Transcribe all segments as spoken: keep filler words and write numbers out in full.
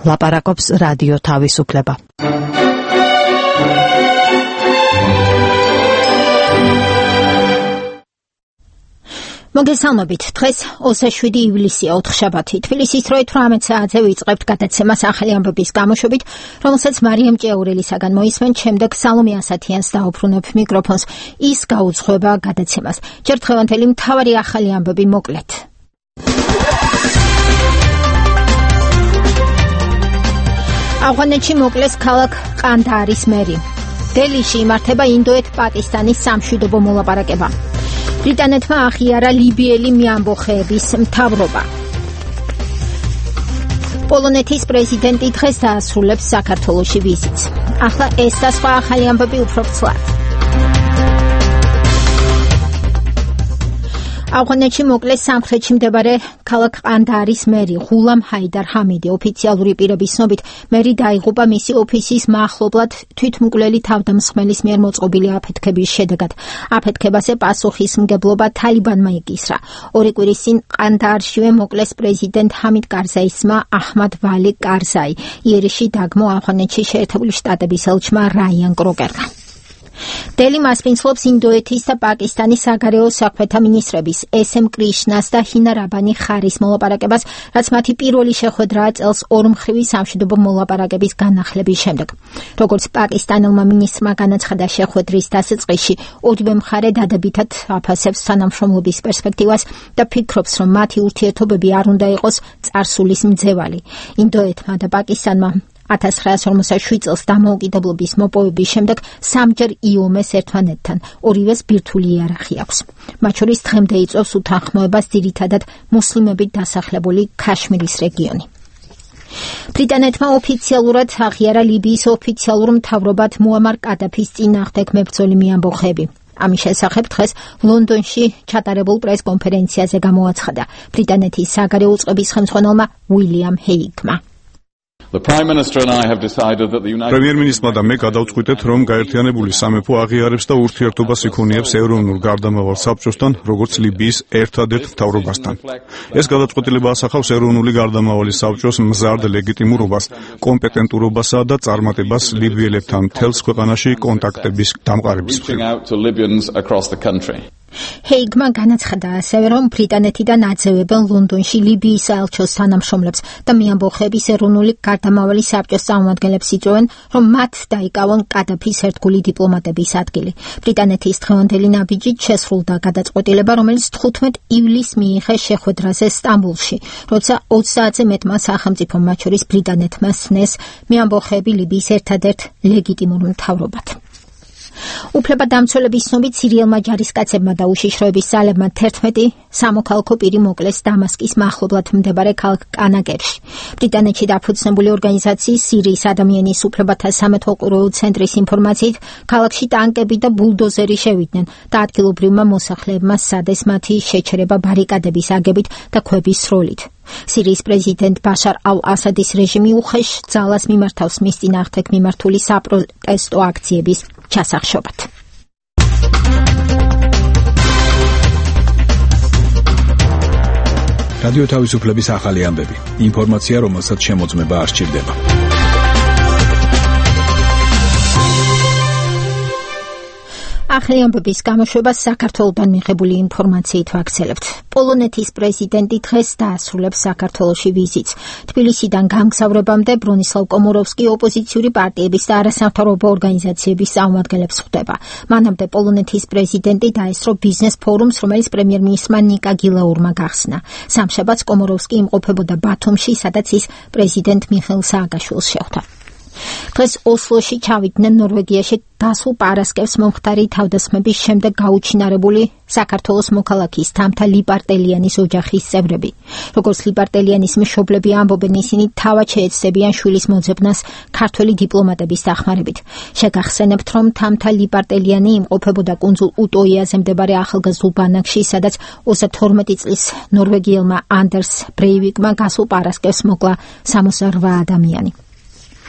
ლაპარაკობს რადიო თავისუფლება. მოგესალმებით. დღეს ოცდაშვიდი ივლისია, ოთხშაბათი. თბილისის დროით ოცდაოთხ საათზე ვიწყებთ გადაცემას ახალი ამბების გამოშვებით, რომელსაც მარიამ ჭიაურელისაგან მოისმენთ, შემდეგ სალომე ასათიანს დაუბრუნებ მიკროფონს. ის გაუძღვება გადაცემას. ჯერ დღევანდელი მთავარი ახალი ამბები მოკლედ. ავღანეთში მოკლეს ქალაქ ყანდაარის მერი. დელიში იმართება ინდოეთ-პაკისტანის სამშვიდობო მოლაპარაკება. ბრიტანეთმა აღიარა ლიბიელი მეამბოხეების მთავრობა. პოლონეთის პრეზიდენტი დღეს დაასრულებს საქართველოში ვიზიტს. ახლა ეს და სხვა ახალი ამბები უფრო ცვლად. ავღანეთში მოკლეს სამხრეთში მდებარე ქალაქ ყანდაარის მერი ღულამ ჰაიდარ ჰამიდი. ოფიციალური პირების ცნობით, მერი დაიღუპა მისი ოფისის მახლობლად თვითმკვლელი თავდამსხმელის მიერ მოწყობილი აფეთქების შედეგად. აფეთქებაზე პასუხისმგებლობა თალიბანმა იკისრა. ორი კვირის წინ ყანდაარშივე მოკლეს პრეზიდენტ ჰამიდ კარზაის ძმა აჰმად ვალი კარზაი. იერიშში დაგმო ავღანეთში შეერთებული შტატების ელჩმა რაიან კროკერმა. დელი მასპინძლობს ინდოეთის და პაკისტანის საგარეო საქმეთა მინისტრების ესემ კრიშნას და ჰინა რაბანი ხარის მოლაპარაკებას, რაც მათი პირველი შეხვედრაა წელს ორმხრივი სამშვიდობო მოლაპარაკების განახლების შემდეგ. როგორც პაკისტანელმა მინისტრმა განაცხადა შეხვედრის დასაწყისში, ორივე მხარე დადებითად აფასებს თანამშრომლობის პერსპექტივას და ფიქრობს, რომ მათი ურთიერთობები არ უნდა იყოს წარსულის მძევალი. ინდოეთმა და პაკისტანმა ათას ცხრაასი ორმოცდაშვიდ წელს დამოუკიდებლობის მოპოვების შემდეგ სამჯერ იომეს ერთმანეთთან, ორივეს ბირთვული იარაღი აქვს. მათ შორის დღემდე იწვევს უთანხმოებას ძირითადად მუსლიმებით დასახლებული ქაშმირის რეგიონი. ბრიტანეთმა ოფიციალურად აღიარა ლიბიის ოფიციალურ მთავრობად მუამარ კადაფის წინააღმდეგ მებრძოლი მეამბოხეები. ამის შესახებ დღეს ლონდონში ჩატარებულ პრესკონფერენციაზე გამოაცხადა ბრიტანეთის საგარეო წყობის ხელმძღვანელმა უილიამ ჰეიგმა. პრემიერ-მინისტრმა და მე გადავწყვიტეთ, რომ გაერთიანებული სამეფო აღიარებს და ურთიერთობას იქონიებს ეროვნულ გარდამავალ საბჭოსთან, როგორც ლიბიის ერთადერთ მთავრობასთან. ეს გადაწყვეტილება ასახავს ეროვნული გარდამავალი საბჭოს მზარდ ლეგიტიმურობას, კომპეტენტურობასა და წარმატებას ლიბიელებთან მთელს ქვეყანაში კონტაქტების დამყარების მხრივ. ჰეიგმა განაცხადა ასევე, რომ ბრიტანეთიდან აძევებენ ლონდონში ლიბიის საელჩოს თანამშრომლებს და მეამბოხეების ეროვნული გარდამავალი საბჭოს წარმომადგენლებს იწვევენ, რომ მათ დაიკავონ კადაფის ერთგული დიპლომატების ადგილი. ბრიტანეთის დღევანდელი ნაბიჯით შესრულდა გადაწყვეტილება, რომელიც თხუთმეტ ივლისს მიიღეს შეხვედრაზე სტამბოლში, როცა ოცდაათზე მეტმა სახელმწიფომ, მათ შორის ბრიტანეთმა სცნეს მეამბოხეები ლიბიის ერთადერთ ლეგიტიმურ მთავრობად. უფლებადამცველების ცნობით სირიელმა ჯარისკაცებმა და უშიშროების ძალებმა თერთმეტი სამოქალაქო პირი მოკლეს დამასკის მახლობლად მდებარე ქალაქ კანაგერში. ბრიტანეთში დაფუძნებული ორგანიზაციის სირიის ადამიანის უფლებათა სამეთვალყურეო ცენტრის ინფორმაციით, ქალაქში ტანკები და ბულდოზერი შევიდნენ და ადგილობრივმა მოსახლეებმა სცადეს მათი შეჩერება ბარიკადების აგებით და ქვების სროლით. სირიის პრეზიდენტ ბაშარ ალ-ასადის რეჟიმი უხეშ ძალას მიმართავს მის წინააღმდეგ მიმართული საპროტესტო აქციების ჩასახშობად. რადიო თავისუფლების ახალი ამბები. ინფორმაცია, რომელსაც შემოწმება არ სჭირდება. ახალი ამბების გამოშვებას საქართველოდან მიღებული ინფორმაციით ვაგრძელებთ. პოლონეთის პრეზიდენტი დღეს დაასრულებს საქართველოში ვიზიტს. თბილისიდან გამგზავრებამდე ბრონისლავ კომოროვსკი ოპოზიციური პარტიების და არასამთავრობო ორგანიზაციების წარმომადგენლებს ხვდება. მანამდე პოლონეთის პრეზიდენტი დაესწრო ბიზნეს ფორუმს, რომელიც პრემიერ-მინისტრმა ნიკა გილაურმა გახსნა. სამშაბათს კომოროვსკი იმყოფებოდა ბათუმში, სადაც ის პრეზიდენტ მიხეილ სააკაშვილს შეხვდა. დღეს ოსლოში ჩავიდნენ ნორვეგიაში დასულ პარასკევს მომხდარი თავდასხმების შემდეგ გაუჩინარებული საქართველოს მოქალაქის თამთა ლიპარტელიანის ოჯახის წევრები. როგორც ლიპარტელიანის მშობლები ამბობენ, ისინი თავად შეეცდებიან შვილის მოძებნას ქართველი დიპლომატების დახმარებით. შეგახსენებთ, რომ თამთა ლიპარტელიანი იმყოფებოდა კუნძულ უტოიაზე მდებარე ახალგაზრდულ ბანაკში, სადაც ოცდათორმეტი წლის ნორვეგიელმა ანდერს ბრეივიკმა გასულ პარასკევს მოკლა სამოცდაორვა ადამიანი.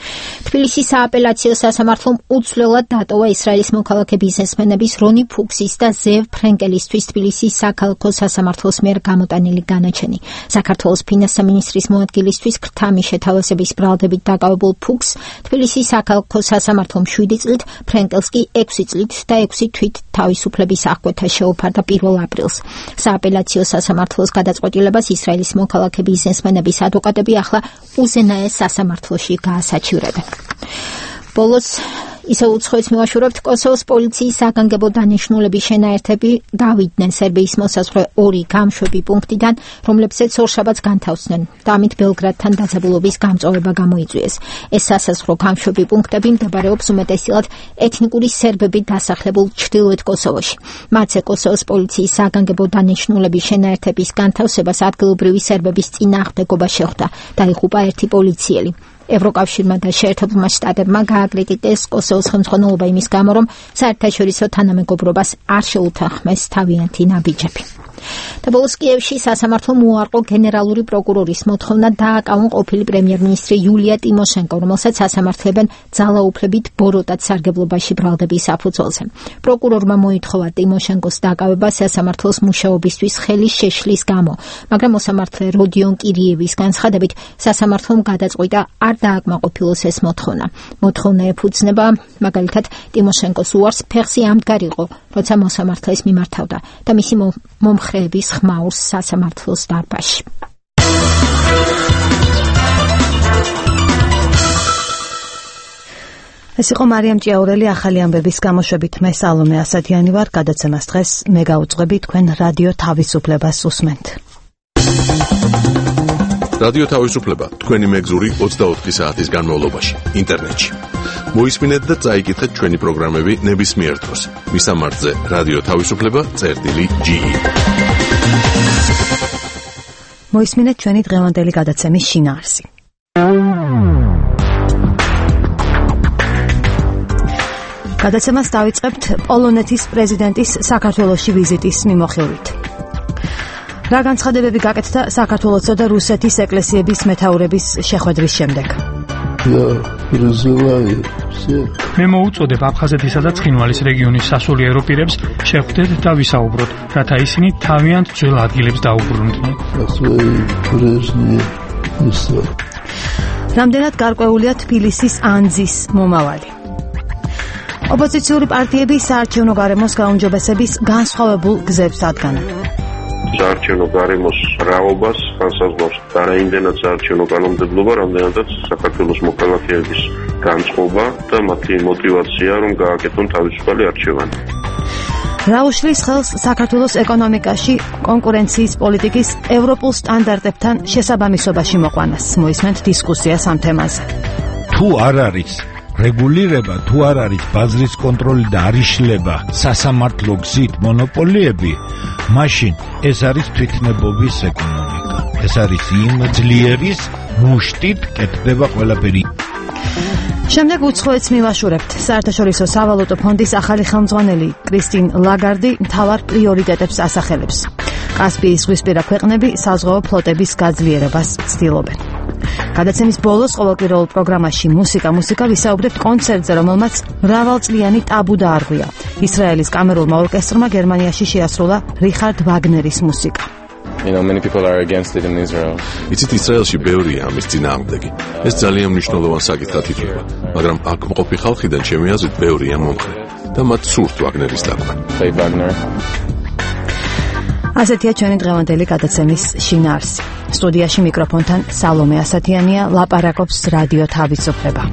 თბილისის სააპელაციო სასამართლომ უცვლელად დატოვა ისრაელის მოქალაქე ბიზნესმენების რონი ფუქსის და ზევ ფრენკელისთვის თბილისის საქალაქო სასამართლოს მიერ გამოტანილი განაჩენი. საქართველოს ფინანსთა მინისტრის მოადგილისთვის ქრთამის შეთავაზების ბრალდებით დაკავებულ ფუქს თბილისის საქალაქო სასამართლომ შვიდი წლით, ფრენკელს კი ექვსი წლით და ექვსი თვით თავისუფლების აღკვეთა შეუფარდა პირველ აპრილს. სააპელაციო სასამართლოს გადაწყვეტილებას ისრაელის მოქალაქე ბიზნესმენების ადვოკატები ახლა უზენაეს სასამართლოში გაასაჩივრებენ. ბოლოს ისე უცხოეთს მივაშურებთ, კოსოვოს პოლიციის საგანგებო დანიშნულების შენაერთები გავიდნენ სერბიის მოსაზღვრე ორი გამშვები პუნქტიდან, რომლებზეც ორშაბათს განთავსდნენ და ამით ბელგრადთან დაძაბულობის გამწვავება გამოიწვიეს. ეს სასაზღვრო გამშვები პუნქტები მდებარეობს უმეტესწილად ეთნიკური სერბებით დასახლებულ ჩრდილოეთ კოსოვოში. მათზე კოსოვოს პოლიციის საგანგებო დანიშნულების შენაერთების განთავსებას ადგილობრივი სერბების წინააღმდეგობა შეხვდა, დაიღუპა ერთი პოლიციელი. ევროკავშირმა და შეერთებულმა შტატებმა გააკრიტიკეს კოსოვოს ხელმძღვანელობა იმის გამო, რომ საერთაშორისო თანამეგობრობას არ შეუთანხმეს თავიანთი ნაბიჯები. და ბოლოს კიევში სასამართლომ უარყო გენერალური პროკურორის მოთხოვნა დააკავონ ყოფილი პრემიერ-მინისტრი იულია ტიმოშენკო, რომელსაც ასამართლებენ ძალაუფლებით ბოროტად სარგებლობაში ბრალდების საფუძველზე. პროკურორმა მოითხოვა ტიმოშენკოს დაკავება სასამართლოს მუშაობისთვის ხელის შეშლის გამო, მაგრამ მოსამართლე როდიონ კირიევის განცხადებით სასამართლომ გადაწყვიტა არ დააკმაყოფილოს ეს მოთხოვნა. მოთხოვნა ეფუძნება მაგალითად ტიმოშენკოს უარს ფეხზე ამდგარიყო, როცა მოსამართლეს მიმართავდა და მისი მომხრეების ხმაურს სასამართლოს დარბაზში. ეს იყო მარიამ ჭიაურელი ახალი ამბების გამოშვებით. მე სალომე ასათიანი ვარ. გადაცემას დღეს მე გაუძღვები, თქვენ რადიო თავისუფლებას უსმენთ. რადიო თავისუფლება თქვენი მეგზური ოცდაოთხი საათის განმავლობაში ინტერნეტში. მოისმინეთ და წაიკითხეთ ჩვენი პროგრამები ნებისმიერ დროს. მისამართზე რადიო თავისუფლება წერტილი ჯი. მოისმინეთ ჩვენი დღევანდელი გადაცემის შინაარსი. გადაცემას დავიწყებთ პოლონეთის პრეზიდენტის საქართველოში ვიზიტის მიმოხილვით. რა განცხადებები გაკეთდა საქართველოსა და რუსეთის ეკლესიების მეთაურების შეხვედრის შემდეგ? მე მოუწოდებ აფხაზეთისა და ცხინვალის რეგიონის სასულიერო პირებს შეხვდეთ და ვისაუბროთ, რათა ისინი თავიანთ ძველ ადგილებს დაუბრუნდნენ. რამდენად გარკვეულია თბილისის ანძის მომავალი? ოპოზიციური პარტიები საარჩევნო გარემოს გაუმჯობესების განსხვავებულ გზებს ადგენენ. საარჩევნო გარემოს რაობას განსაზღვრავს რაიმდენად საარჩევნო კანონმდებლობა, რამდენადაც საქართველოს მოქალაქეების განწყობა და მათი мотиваცია, რომ გააკეთონ თავისუფალი არჩევანი. რა უშლის ხელს საქართველოს ეკონომიკაში კონკურენციის პოლიტიკის ევროპულ სტანდარტებთან შესაბამისობაში მოყვანას? მოისმენთ დისკუსიას ამ თემაზე. თუ არ არის რეგულირება, თუ არ არის ბაზრის კონტროლი და არ იშლება სასამართლო გზით მონოპოლიები, მაშინ ეს არის თვითნებობის ეკონომიკა. ეს არის იმ ძლიერის მუშტით კეთდება ყველაფერი. შემდეგ უცხოეთს მივაშურებთ. საერთაშორისო სავალუტო ფონდის ახალი ხელმძღვანელი კრისტინ ლაგარდი მთავარ პრიორიტეტებს ასახელებს. კასპიის ზღვისპირა ქვეყნები საზღვაო ფლოტების გაძლიერებას ცდილობენ. გადაცემის ბოლოს ყოველკვირეულ პროგრამაში მუსიკა მუსიკა ვისაუბრებთ კონცერტზე, რომელმაც მრავალწლიანი ტაბუ დაარღვია. ისრაელის კამერულმა ორკესტრმა გერმანიაში შეასრულა რიხარდ ვაგნერის მუსიკა. You know, many people are against it in Israel. იცით, ისრაელში ბევრია ამის წინააღმდეგი. ეს ძალიან მნიშვნელოვან საკითხად ითვლება, მაგრამ აქ მყოფი ხალხიდან ჩემი აზრით ბევრია მომხრე და მათ სურთ ვაგნერის დაკვრა. Play Wagner. ასეთია ჩვენი დღევანდელი გადაცემის შინაარსი. სტუდიაში მიკროფონთან სალომე ასათიანია, ლაპარაკობს რადიო თავისუფლება.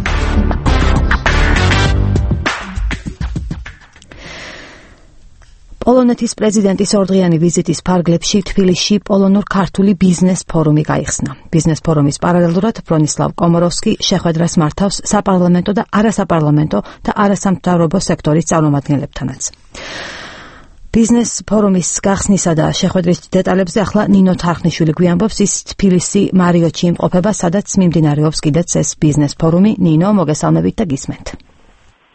პოლონეთის პრეზიდენტის ორდღიანი ვიზიტის ფარგლებში თბილისში პოლონურ-ქართული ბიზნეს ფორუმი გაიხსნა. ბიზნეს ფორუმის პარალელურად ბრონისლავ კომოროვსკი შეხვედრას მართავს საპარლამენტო და არასაპარლამენტო და არასამთავრობო სექტორის წარმომადგენლებთანაც. ბიზნეს ფორუმის გახსნისა და შეხვედრის დეტალებზე ახლა ნინო თარხნიშვილი გვიამბობს. ის თბილისი მარიოტში იმყოფება, სადაც მიმდინარეობს კიდეც ეს ბიზნეს ფორუმი. ნინო, მოგესალმებით და გისმენთ.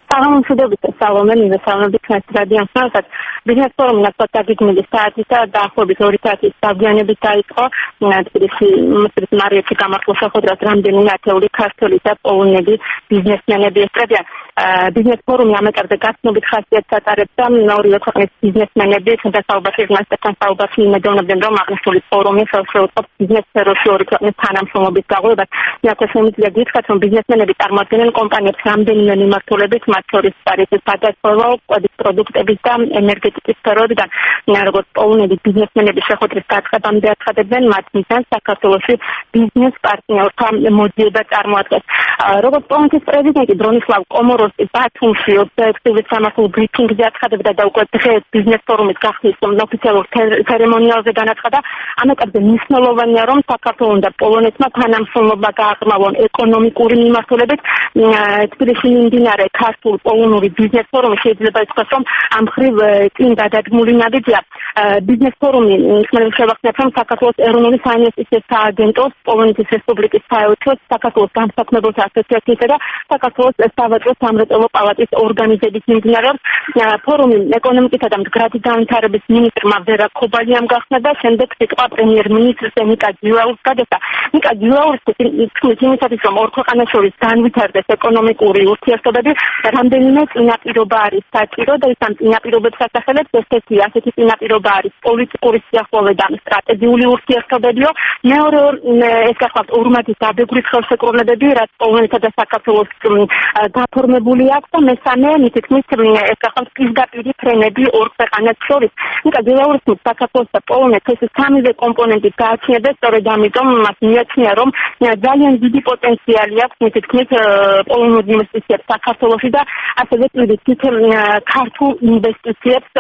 საღამომშვიდობით სალომე მივესალმებით ჩვენს რადიოსთან. ბიზნეს ფორუმი ნახოთ დაგეგმილი საათით და დაახლოებით ორი საათის დავგიანებით დაიწყო. თბილისში მიწრის მარიეთში გამართულ შეხვედრას რამდენიმე ათეული ქართველი და პოლონელი ბიზნესმენები ესწრებიან. ბიზნეს ფორუმი ამ ეტაპზე გაცნობით ხასიათს ატარებს და ორივე ქვეყნის ბიზნესმენები შესაძლებლობაში ღმერთთან საუბარში იმედოვნებდნენ, რომ აღნიშნული ფორუმი ხელშეუწყობს ბიზნეს სფეროში ორი ქვეყნის თანამშრომლობის გაღვივებას. იako შემიძლია გითხრათ, რომ ბიზნესმენები წარმოადგენენ კომპანიებს რამდენიმე მიმართულებით, მათ შორის ტარიფის გადაწყვეტა, კვების პროდუქტების და ენერგეტიკის სფეროებიდან. როგორც პოლონელი ბიზნესმენები შეხვედრის დაწყებამდე აცხადებდნენ, მათ მიზანს საქართველოში ბიზნეს პარტნიორთა მოძიება წარმოადგენს. როგორც პოლონეთის პრეზიდენტი ბრონისლავ კომოროვსკი ბათუმში ოცდაექვსი სამართულ ბრიფინგზე აცხადებდა და უკვე დღეს ბიზნეს ფორუმის გახსნის ოფიციალურ ცერემონიალზე განაცხადა, ამ ეტაპზე მნიშვნელოვანია, რომ საქართველოს და პოლონეთმა თანამშრომლობა გააღრმავონ ეკონომიკური მიმართულებით. თბილისში მიმდინარე ქართულ-პოლონური ბიზნეს ფორუმი შეიძლება ითქვას, რომ ამ მხრივ წინ გადადგმული ნაბიჯია. ბიზნეს ფორუმი შევახსენებთ, რომ საქართველოს ეროვნული საინვესტიციო სააგენტოს, პოლონეთის რესპუბლიკის საელჩოს, საქართველოს გამსაქმებელთა ასოციაციისა და საქართველოს სავაჭრო სამრეწველო პალატის ორგანიზებით მიმდინარეობს. ფორუმი ეკონომიკისა და მდგრადი განვითარების მინისტრმა ვერა ქობალიამ გახსნა და შემდეგ სიტყვა პრემიერ-მინისტრს ნიკა ჯილაურს გადასცა. ნიკა ჯილაურის თქმით, იმისათვის, რომ ორ ქვეყანას შორის განვითარდეს ეკონომიკური ურთიერთობები, რამდენიმე წინაპირობა არის საჭირო და ის ამ წინაპირობებს ასახელებს. ერთ-ერთი ასეთი წინაპირობა არის პოლიტიკური სიახლოვე და სტრატეგიული ურთიერთობებიო. მეორე ეს გახლავთ ორმაგი დაბეგვრის ხელშეკრულებები, რაც პოლონეთსა და საქართველოს გაფორმებული აქვს და მესამე მითი თქმით ეს გახლავთ პირდაპირი ფრენები ორ ქვეყანას შორის. ნიკა ჯილაურის თქმით, საქართველოს და პოლონეთს ეს სამივე კომპონენტი გააჩნია და სწორედ ამიტომ მას მიაჩნია, რომ ძალიან დიდი პოტენციალი აქვს მითი თქმით პოლონურ ინვესტიციებს საქართველოში და ასევე პირიქით ქართულ ინვესტიციებს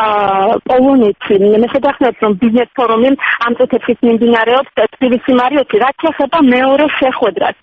პოლონეთში. მე შეგახსენებთ, რომ ბიზნეს ფორუმი ამ წუთებში მიმდინარეობს თბილისში მარიეთში, რაც შეეხება მეორე შეხვედრას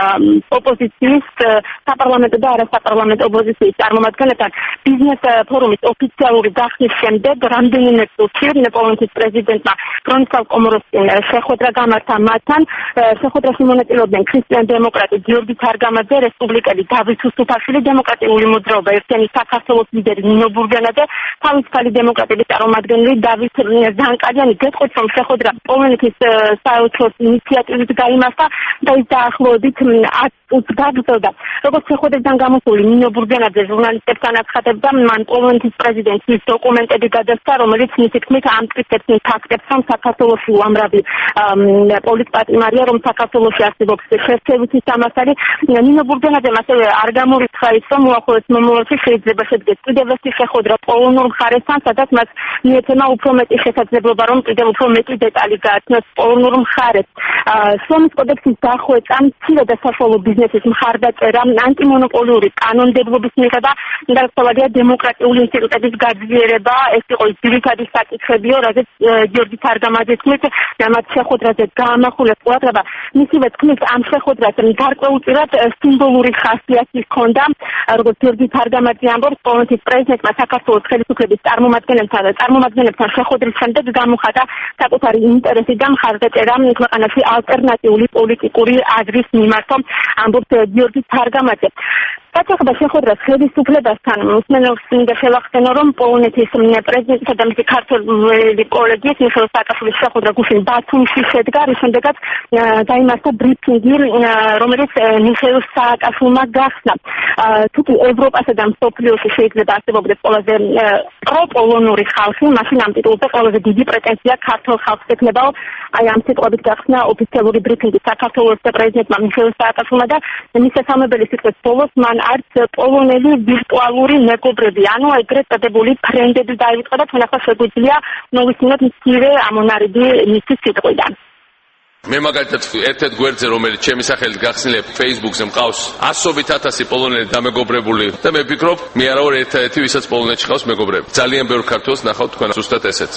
ოპოზიციის საპარლამენტო და არასაპარლამენტო ოპოზიციის წარმომადგენლებთან. ბიზნეს ფორუმის ოფიციალური გახსნის შემდეგ რამდენიმე წუთში პოლონეთის პრეზიდენტმა ბრონისლავ კომოროვსკიმ შეხვედრა გამართა მათთან. შეხვედრაში მონაწილეობდნენ ქრისტიან დემოკრატი გიორგი თარგამაძე, რესპუბლიკელი დავით უსუფაშვილი, დემოკრატიული მოძრაობა ერთიანი საქართველოს ლიდერი ნინო ბურგენაძე, თავისუფალი დემოკრატების წარმომადგენელი დავით ზანკალიანი. გეტყვით, რომ შეხვედრა პოლონეთის საელჩოს ინიციატივით გაიმართა და ის დაახლოებით ათ წუთს გაგრძელდა. როგორც შეხვედრიდან გამოსული ნინო ბურგენაძე ჟურნალისტებთან აცხადებდა, მან პოლონეთის პრეზიდენტის დოკუმენტები გადასცა, რომელიც მისი თქმით ამტკიცებს იმ ფაქტებს, რომ საქართველოში უამრავი პოლიტპატიმარია, რომ საქართველოში არსებობს შერჩევითი სამართალი. ნინო ბურგენაძემ ასევე არ გამორიცხა ის, რომ უახლოეს მომავალში შეიძლება შედგეს კიდევ ერთი შეხვედრა პოლონურ მხარესთან, სადაც მას მიეცემა უფრო მეტი შესაძლებლობა, რომ კიდევ უფრო მეტი დეტალი გააცნოს პოლონურ მხარეს. შრომის კოდექსის დახვეწა, მცირე და საშუალო ბიზნესის მხარდაჭერა, ანტიმონოპოლიური კანონმდებლობის მიღება და რასაკვირველია დემოკრატიული ინსტიტუტების გაძლიერება, ეს იყო ის ძირითადი საკითხებიო, რაზეც გიორგი თარგამაძის თქმით, მათ შეხვედრაზე გაამახვილეს ყურადღება. მისივე თქმით, ამ შეხვედრას გარკვეულწილად სიმბოლური ხასიათი ჰქონდა, როგორც გიორგი თარგამაძე ამბობს, პოლონეთის პრეზიდენტმა საქართველოს ხელისუფლების წარმომადგენლებთან და წარმომადგენლებთან შეხვედრის შემდეგ გამოხატა საკუთარი ინტერესი და მხარდაჭერა ქვეყანაში ალტერნატიული პოლიტიკური აზრის მიმართ, ამბობს გიორგი თარგამაძე. საჩეხება შეხვედრას ხელისუფლებასთან მსმენელს მინდა შევახსენო, რომ პოლონეთის პრეზიდენტისა და მისი ქართველი კოლეგის მიხეილ სააკაშვილის შეხვედრა გუშინ ბათუმში შედგა, რის შემდეგაც გაიმართა ბრიფინგი, რომელიც მიხეილ სააკაშვილმა გახსნა. თუკი ევროპასა და მსოფლიოში შეიძლება არსებობდეს ყველაზე პროპოლონური ხალხი, მაშინ ამ ტიტულზე ყველაზე დიდი პრეტენზია ქართულ ხალხს ექნებაო. აი ამ სიტყვებით გახსნა ოფიციალური ბრიფინგი საქართველოს პრეზიდენტმა მიხეილ სააკაშვილმა და მის შესაძლებელი სიტყვის ბოლოს მან არც პოლონელი ვირტუალური მეგობრები, ანუ ეგრეთ წოდებული ფრენდები დაივიწყა და თქვენ ახლა შეგვიძლია მოვისმინოთ მცირე ამონარიდი მისი სიტყვიდან. მე მაგალითად ერთ-ერთ გვერდზე, რომელიც ჩემი სახელით გახსნილებ Facebook-ზე მყავს ასობით ათასი პოლონელი დამეგობრებული და მე ვფიქრობ, მე არა ვარ ერთ-ერთი, ვისაც პოლონეთში ყავს მეგობრები. ძალიან ბევრ ქართველს ნახავთ თქვენ ზუსტად ესეც.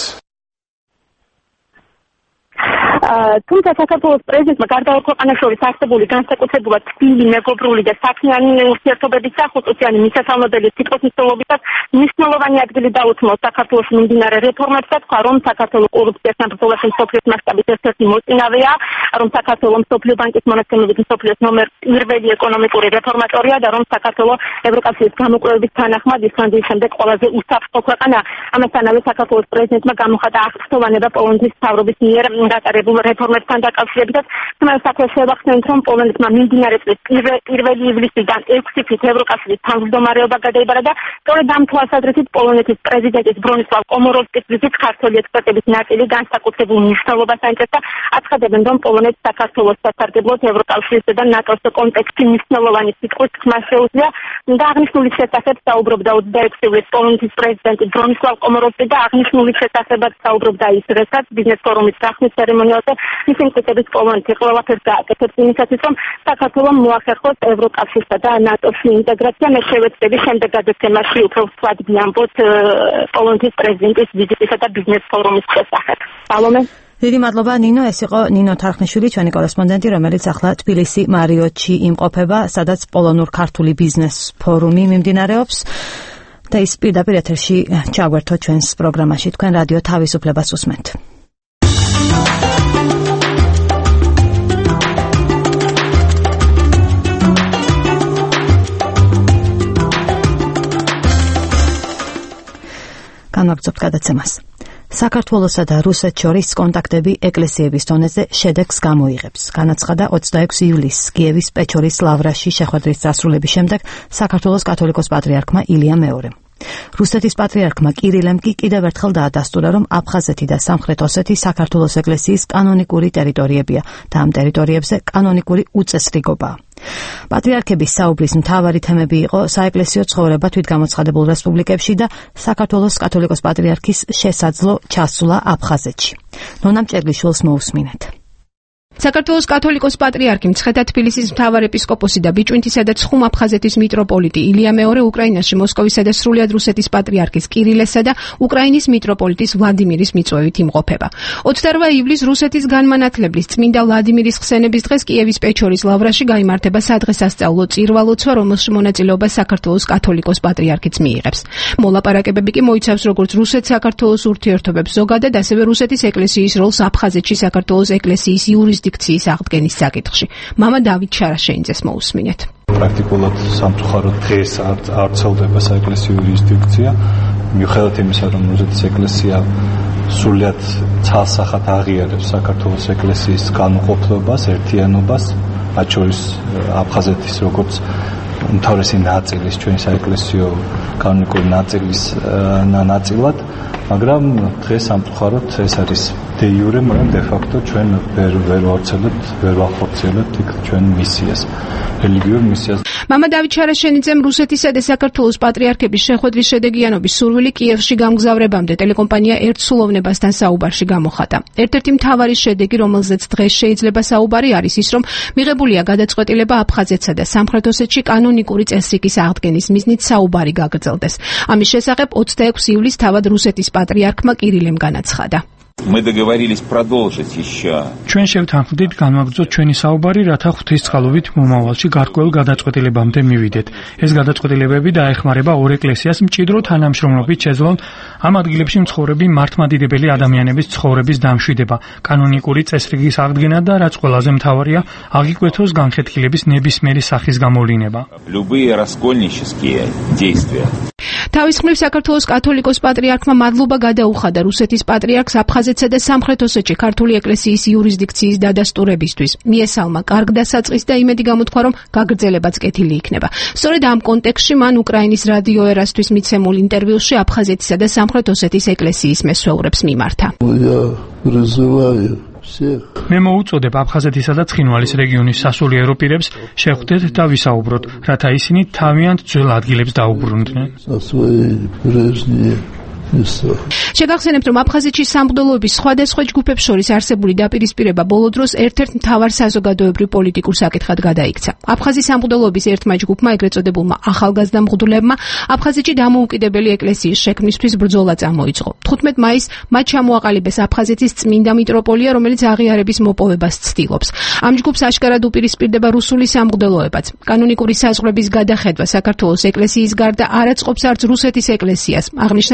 თუმცა საქართველოს პრეზიდენტმა გარდა ორ ქვეყანას შორის არსებული განსაკუთრებულად თბილი მეგობრული და საქმიანი ურთიერთობების სახუწუციანი მისასალმებელი სიტყვის მსვლელობისას მნიშვნელოვანი ადგილი დაუთმო საქართველოს მიმდინარე რეფორმებს და თქვა, რომ საქართველოს კორუფციასთან ბრძოლაში მსოფლიოს მასშტაბით ერთ-ერთი მოწინავეა. რომ საქართველოს მსოფლიო ბანკის მონაცემებით მსოფლიოს ნომერ პირველი ეკონომიკური რეფორმატორია და რომ საქართველოს ევროკავშირის გამოკვლევების თანახმად ისლანდიის შემდეგ ყველაზე უსაფრთხო ქვეყანა. ამასთანავე საქართველოს პრეზიდენტმა გამოხატა აღფრთოვანება პოლონეთის მთავრობის მიერ გატარებულ რეფორმებთან დაკავშირებით. თუმცა საქმეს შევახსენოთ, რომ პოლონეთმა მიმდინარე წლის პირველი ივლისიდან ექვსი თვით ევროკავშირის თავმჯდომარეობა გადაიბარა და სწორედ ამ თვალსაზრისით პოლონეთის პრეზიდენტის ბრონისლავ კომოროვსკის ვიზიტს ქართველი ექსპერტების ნაწილი განსაკუთრებულ მნიშვნელობას აინტერესდა. აცხადებენ, რომ პოლონეთს საქართველოს სასარგებლოდ ევროკავშირისა და ნატოს კონტექსტში მნიშვნელოვანი სიტყვის თქმა შეუძლია და აღნიშნულის შესახებ საუბრობდა ოცდაექვსი ივლისს პოლონეთის პრეზიდენტი ბრონისლავ კომოროვსკი და აღნიშნულის შესახებაც საუბრობდა ის დღესაც ბიზნეს ფორუმის გახსნის ცერემონიალზე. მისი მტკიცებით პოლონეთი ყველაფერს გააკეთებს იმისათვის, რომ საქართველოს მოახერხოს ევროკავშირსა და ნატოში ინტეგრაცია. მე შევეცდები შემდეგ გადაცემაში უფრო ვთქვათ ბიამბოთ პოლონეთის პრეზიდენტის ვიზიტისა და ბიზნეს ფორუმის შესახებ. სალომე. დიდი მადლობა ნინო, ეს იყო ნინო თარხნიშვილი, ჩვენი კორესპონდენტი, რომელიც ახლა თბილისი მარიოტში იმყოფება, სადაც პოლონურ-ქართული ბიზნეს ფორუმი მიმდინარეობს. და ის პირდაპირ ეთერში ჩაგვერთო ჩვენს პროგრამაში. თქვენ რადიო თავისუფლებას უსმენთ. განვაგრძობთ გადაცემას. საქართველოსა და რუსეთს შორის კონტაქტები ეკლესიების დონეზე შედეგს გამოიღებს. განაცხადა ოცდაექვსი ივლისს კიევის პეჩორის ლავრაში შეხვედრის დასრულების შემდეგ საქართველოს კათოლიკოს პატრიარქმა ილია მეორემ. რუსეთის პატრიარქმა კირილემ კი კიდევ ერთხელ დაადასტურა, რომ აფხაზეთი და სამხრეთ ოსეთი საქართველოს ეკლესიის კანონიკური ტერიტორიებია და ამ ტერიტორიებზე კანონიკური უწესრიგობაა. პატრიარქების საუბრის მთავარი თემები იყო საეკლესიო ცხოვრება თვითგამოცხადებულ რესპუბლიკებში და საქართველოს კათოლიკოს პატრიარქის შესაძლო ჩასვლა აფხაზეთში. ნონა მჭერლიშვილს მოусმინეთ. საქართველოს კათოლიკოს პატრიარქი მცხეთა თბილისის მთავარეპისკოპოსი და ბიჭვინთისა და ცხუმ-აფხაზეთის მიტროპოლიტი ილია მეორე უკრაინაში მოსკოვისა და სრულიად რუსეთის პატრიარქის კირილესა და უკრაინის მიტროპოლიტის ვლადიმირის მიწვევით იმყოფება. ოცდარვა ივლისს რუსეთის განმანათლებლის წმინდა ვლადიმირის ხსენების დღეს კიევის პეჩორის ლავრაში გაიმართება სადღესასწაულო წირვა-ლოცვა, რომელში მონაწილეობას საქართველოს კათოლიკოს პატრიარქიც მიიღებს. მოლაპარაკებები კი მოიცავს როგორც რუსეთ-საქართველოს ურთიერთობებს ზოგადად, ასევე რუსეთის ეკლესიის როლს აფხაზეთში საქართველოს ეკლესიის იურისდიქციის აღდგენის საკითხში. მამა დავით შარაშენიძეს მოусმინეთ. პრაქტიკულად სამწუხაროდ დღეს არ ცხელდება საეკლესიო იურისდიქცია, მიუხედავად იმისა, რომ რუსეთის ეკლესია სრულიად ცალსახად აღიარებს საქართველოს ეკლესიის განუყოფლობას, ერთიანობას, მათ შორის აფხაზეთის როგორც უმთავრესი ნაწილის, ჩვენი საეკლესიო კანონიკური ნაწილის ნაწილად, მაგრამ დღეს სამწუხაროდ ეს არის de jure, მაგრამ de facto ჩვენ ვერ ვერ ვავრცელებთ, ვერ ვახორციელებთ იქ ჩვენ მისიას, რელიგიურ მისიას. მამა დავით შარაშენიძემ რუსეთისა და საქართველოს პატრიარქების შეხვედრის შედეგიანობის სურვილი კიევში გამგზავრებამდე ტელეკომპანია ერთსულოვნებასთან საუბარში გამოხატა. ერთ-ერთი მთავარი შედეგი, რომელზეც დღეს შეიძლება საუბარი არის ის, რომ მიღებულია გადაწყვეტილება აფხაზეთსა და სამხრეთ ოსეთში კანონიკური წესრიგის აღდგენის მიზნით საუბარი გაგრძელდეს. ამის შესახებ ოცდაექვსი ივლისს თავად რუსეთის პატრიარქმა კირილემ განაცხადა. Мы договорились продолжить еще. ჩვენ შევთანხმდით განვაგრძოთ ჩვენი საუბარი, რათა ღვთისწყალობით მომავალში გარკვეულ გადაწყვეტილებამდე მივიდეთ. ეს გადაწყვეტილებები დაეხმარება ორ ეკლესიას მჭიდრო თანამშრომლობით შეძლონ ამ ადგილებში მცხოვრები მართლმადიდებელი ადამიანების ცხოვრების დამშვიდება, კანონიკური წესრიგის აღდგენა და რაც ყველაზე მთავარია, აღიკვეთოს განხეთქილების ნებისმიერი სახის გამოვლინება. Любые раскольнические действия. თავის მხრივ საქართველოს კათოლიკოს პატრიარქმა მადლობა გადაუხადა რუსეთის პატრიარქს აფხაზეთსა და სამხრეთ ოსეთში ქართული ეკლესიის იურისდიქციის დადასტურებისთვის. მიესალმა კარგ დასაწყისს და იმედი გამოთქვა, რომ გაგრძელებაც კეთილი იქნება. სწორედ ამ კონტექსტში მან უკრაინის რადიო ერასთვის მიცემულ ინტერვიუში აფხაზეთისა და სამხრეთ ოსეთის ეკლესიის მესვეურებს მიმართა. მე მოუწოდებ აფხაზეთისა და ცხინვალის რეგიონის სასულიერო პირებს შეხვდეთ და ვისაუბროთ, რათა ისინი თავიანთ ძველ ადგილებს დაუბრუნდნენ. შეგახსენებთ, რომ აფხაზეთში სამღვდელოების სხვადასხვა ჯგუფებს შორის არსებული დაპირისპირება ბოლო დროს ერთ-ერთ მთავარ საზოგადოებრივ პოლიტიკურ საკითხად გადაიქცა. აფხაზის სამღვდელოების ერთმა ჯგუფმა, ეგრეთ წოდებულმა ახალგაზრდა მღვდლებმა, აფხაზეთში დამოუკიდებელი ეკლესიის შექმნისთვის ბრძოლა წამოიწყო. თხუთმეტ მაისს მათ ჩამოაყალიბეს აფხაზეთის წმინდა მიტროპოლია, რომელიც აღიარების მოპოვებას ცდილობს. ამ ჯგუფს აშკარად უპირისპირდება რუსული სამღვდელოებაც. კანონიკური საზღვრების გადახედვა საქართველოს ეკლესიის გარდა არ აწყობს არც რუსეთის ეკლესიას, აღნიშნა ჩვენთან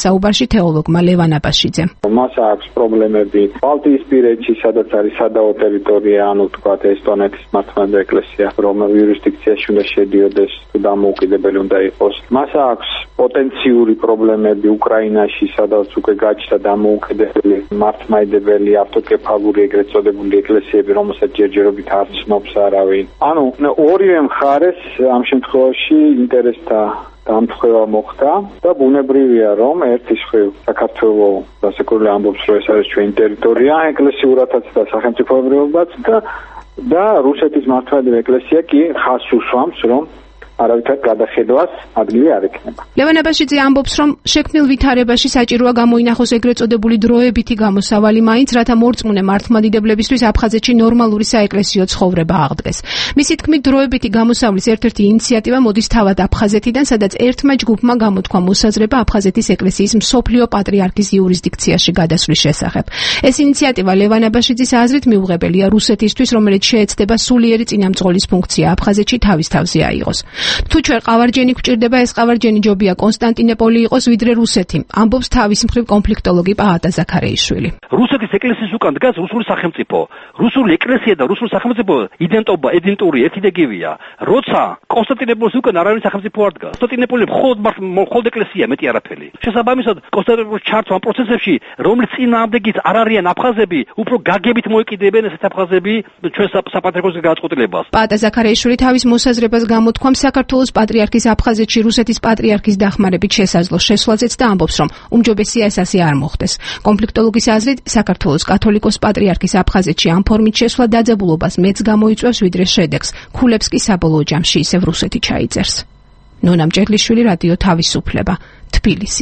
საუბარში თეოლოგმა ლევან აბაშიძემ. მას აქვს პრობლემები ბალტიისპირეთში, სადაც არის სადაო ტერიტორია, ანუ თქვათ ესტონეთის მართლმადიდებელი ეკლესია, რომელ იურისდიქციაში უნდა შედიოდეს, თუ დამოუკიდებელი უნდა იყოს. მას აქვს პოტენციური პრობლემები უკრაინაში, სადაც უკვე გაჩნდა დამოუკიდებელი მართლმადიდებელი ავტოკეფალური ეგრეთ წოდებული ეკლესიები, რომელსაც ჯერჯერობით არ ცნობს არავინ. ანუ ორივე მხარეს ამ შემთხვევაში ინტერესთა დამთხევა მოხდა და ბუნებრივია რომ ერთის ხრივ საქართველოს დასაკურველი ამბობს რომ ეს არის ჩვენი ტერიტორია ეკლესიურადაც და სახელმწიფოებრივად და და რუსეთის მართლმადიდებელი ეკლესია კი ხაზს უსვამს რომ არავითარ გადახედვას ადგილი არ ექნება. ლევან აბაშიძე ამბობს, რომ შექმნილ ვითარებაში საჭიროა გამოინახოს ეგრეთ წოდებული დროებითი გამოსავალი მაინც, რათა მორწმუნე მართლმადიდებლებისთვის აფხაზეთში ნორმალური საეკლესიო ცხოვრება აღდგეს. მისი თქმით, დროებითი გამოსავლის ერთ-ერთი ინიციატივა მოდის თავად აფხაზეთიდან, სადაც ერთმა ჯგუფმა გამოთქვა მოსაზრება აფხაზეთის ეკლესიის მსოფლიო პატრიარქის იურისდიქციაში გადასვლის შესახებ. ეს ინიციატივა ლევან აბაშიძის აზრით მიუღებელია რუსეთისთვის, რომელიც შეეცდება სულიერი წინამძღოლის ფუნქცია აფხაზეთში თავის თავზე აიღოს. თუ ჩვენ ყავარჯენი გვჭირდება, ეს ყავარჯენი ჯობია კონსტანტინოპოლი იყოს ვიდრე რუსეთი, ამბობს თავის მხრივ კონფლიქტოლოგი პაატა ზაქარეიშვილი. რუსეთის ეკლესიის უკან დგას რუსული სახელმწიფო. რუსული ეკლესია და რუსული სახელმწიფო იდენტობა, იდენტური ერთიდეგივია. როცა კონსტანტინოპოლის უკან არავინ სახელმწიფო არ დგას. კონსტანტინოპოლი მხოლოდ მხოლოდ ეკლესია, მეტი არაფერი. შესაბამისად, კონსტანტინოპოლის ჩართვა ამ პროცესებში, რომლის წინააღმდეგიც არ არიან აფხაზები, უფრო გაგებით მოეკიდებიან ესეთ აფხაზები ჩვენ საპატრიარქოს გადაწყვეტილებას. პაატა ზაქარეიშვილი თავის მოსაზრებას გამოთქვა საქართველოს პატრიარქის აფხაზეთში რუსეთის პატრიარქის დახმარებით შესაძლო შესვლაზეც და ამბობს, რომ უმჯობესია ეს ასე არ მოხდეს. კონფლიქტოლოგის აზრით, საქართველოს კათოლიკოს პატრიარქის აფხაზეთში ამ ფორმით შესვლა დაძაბულობას მეც გამოიწვევს ვიდრე შედეგს. ქულებს კი საბოლოო ჯამში ისევ რუსეთი ჩაიწერს. ნონა მჭედლიშვილი, რადიო თავისუფლება, თბილისი.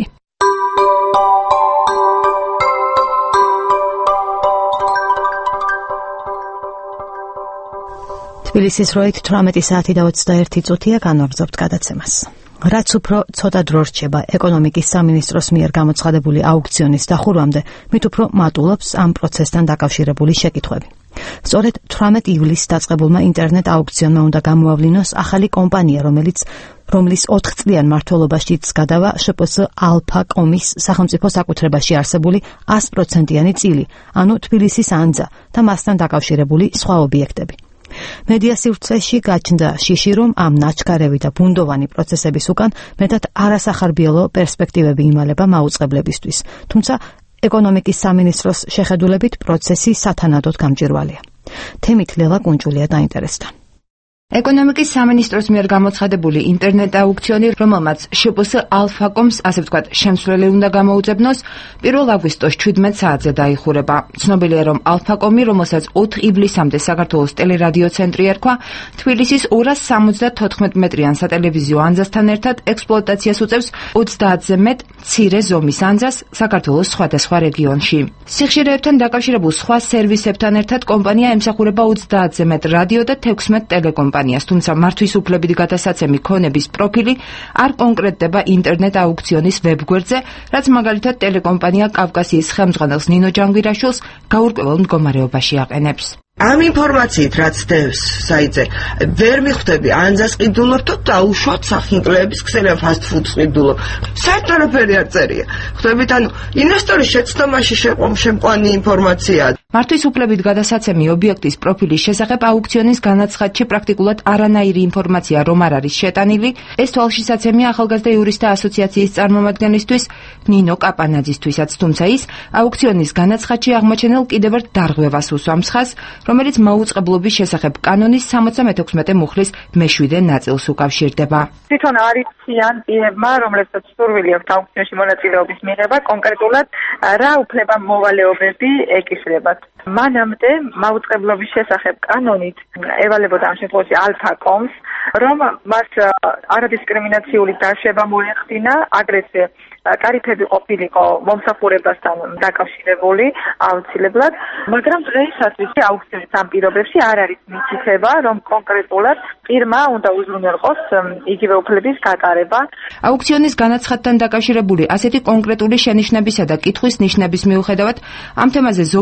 თბილისის როით თვრამეტი საათი და ოცდაერთი წუთია, განვაგრძობთ გადაცემას. რაც უფრო ცოტა დრო რჩება ეკონომიკის სამინისტროს მიერ გამოცხადებული აუქციონის დახურვამდე, მით უფრო მატულობს ამ პროცესთან დაკავშირებული შეკითხვები. სწორედ თვრამეტი ივლისს დაწყებულმა ინტერნეტ აუქციონმა უნდა გამოავლინოს ახალი კომპანია, რომელიც რომლის ოთხწლიან მმართველობაშიც გადავა შპს ალფა კომის სახელმწიფო საკუთრებაში არსებული ას პროცენტიანი წილი, ანუ თბილისის ანძა და მასთან დაკავშირებული სხვა ობიექტები. მედია სივრცეში გაჩნდა შიში, რომ ამ ნაჩქარევი და ბუნდოვანი პროცესების უკან მეტად არასახარბიელო პერსპექტივები იმალება მაუწყებლებისთვის, თუმცა ეკონომიკის სამინისტროს შეხედულებით პროცესი სათანადოდ გამჭვირვალეა. თემით ლელა კუნჭულია დაინტერესდა. ეკონომიკის სამინისტროს მიერ გამოცხადებული ინტერნეტ აუქციონი, რომელმაც შპს ალფაკომს, ასე ვთქვათ, შემცვლელი უნდა გამოუძებნოს, პირველ აგვისტოს შვიდმეტ საათზე დაიხურება. ცნობილია, რომ ალფაკომი, რომელსაც ოთხ ივლისამდე საქართველოს ტელერადიო ცენტრი ერქვა, თბილისის ორას სამოცდათოთხმეტ მეტრიან სატელევიზიო ანძასთან ერთად ექსპლუატაციას უწევს ოცდაათზე მეტ მცირე ზომის ანძას საქართველოს სხვადასხვა რეგიონში. სიხშირეებთან დაკავშირებულ სხვა სერვისებთან ერთად კომპანია ემსახურება ოცდაათზე მეტ რადიო და თექვსმეტ ტელეკომპანიას. თუმცა მართვის უფლებითი გადასაცემი ქონების პროფილი არ კონკრეტდება ინტერნეტ აუქციონის ვებგვერდზე, რაც მაგალითად ტელეკომპანია კავკასიის ხელმძღვანელს ნინო ჯანგვირაშვილს გაურკვეველ მდგომარეობაში აყენებს. ამ ინფორმაციით, რაც დევს საიტზე, ვერ მიხვდები ანძას ყიდულობ და უშუალოდ სახინკლეების ქსელი ფასტ-ფუდს ყიდულობ. საერთოდ არაფერი არ წერია. ხვდებით, ანუ ინვესტორის შეცდომაში შემყვანი ინფორმაციაა. მართვის უფლებით გადასაცემი ობიექტის პროფილის შესახებ აუქციონის განაცხადში პრაქტიკულად არანაირი ინფორმაცია რომ არ არის შეტანილი. ეს თვალშისაცემია ახალგაზრდა იურისტთა ასოციაციის წარმომადგენლისთვის ნინო კაპანაძისთვისაც, თუმცა ის აუქციონის განაცხადში აღმოჩენილ კიდევ ერთ დარღვევას უსვამს ხაზს, რომელიც მაუწყებლობის შესახებ კანონის სამოცდამეთექვსმეტე მუხლის მეშვიდე ნაწილს უკავშირდება. თვითონ არიციან პირებმა, რომლებსაც სურვილი აქვთ აუქციონში მონაწილეობის მიღება, კონკრეტულად რა უფლება მოვალეობები ეკისრებათ. მანამდე მაუწყებლობის შესახებ კანონით ევალებოდა ამ შემთხვევაში ალფაკომს, რომ მას არადისკრიმინაციული დაშება მოეხდინა, აგრეთვე ტარიფები ყოფილიყო მომსახურებასთან დაკავშირებული აუცილებლად, მაგრამ დღეისათვის აუქციონის ამ პირობებში არ არის მითითება, რომ კონკრეტულად პირმა უნდა უზრუნველყოს იგივე უფლების გატარება. აუქციონის განაცხადთან დაკავშირებული ასეთი კონკრეტული შენიშვნებისა და კითხვის ნიშნების მიუხედავად, ამ თემაზე ზოგადი კომენტარი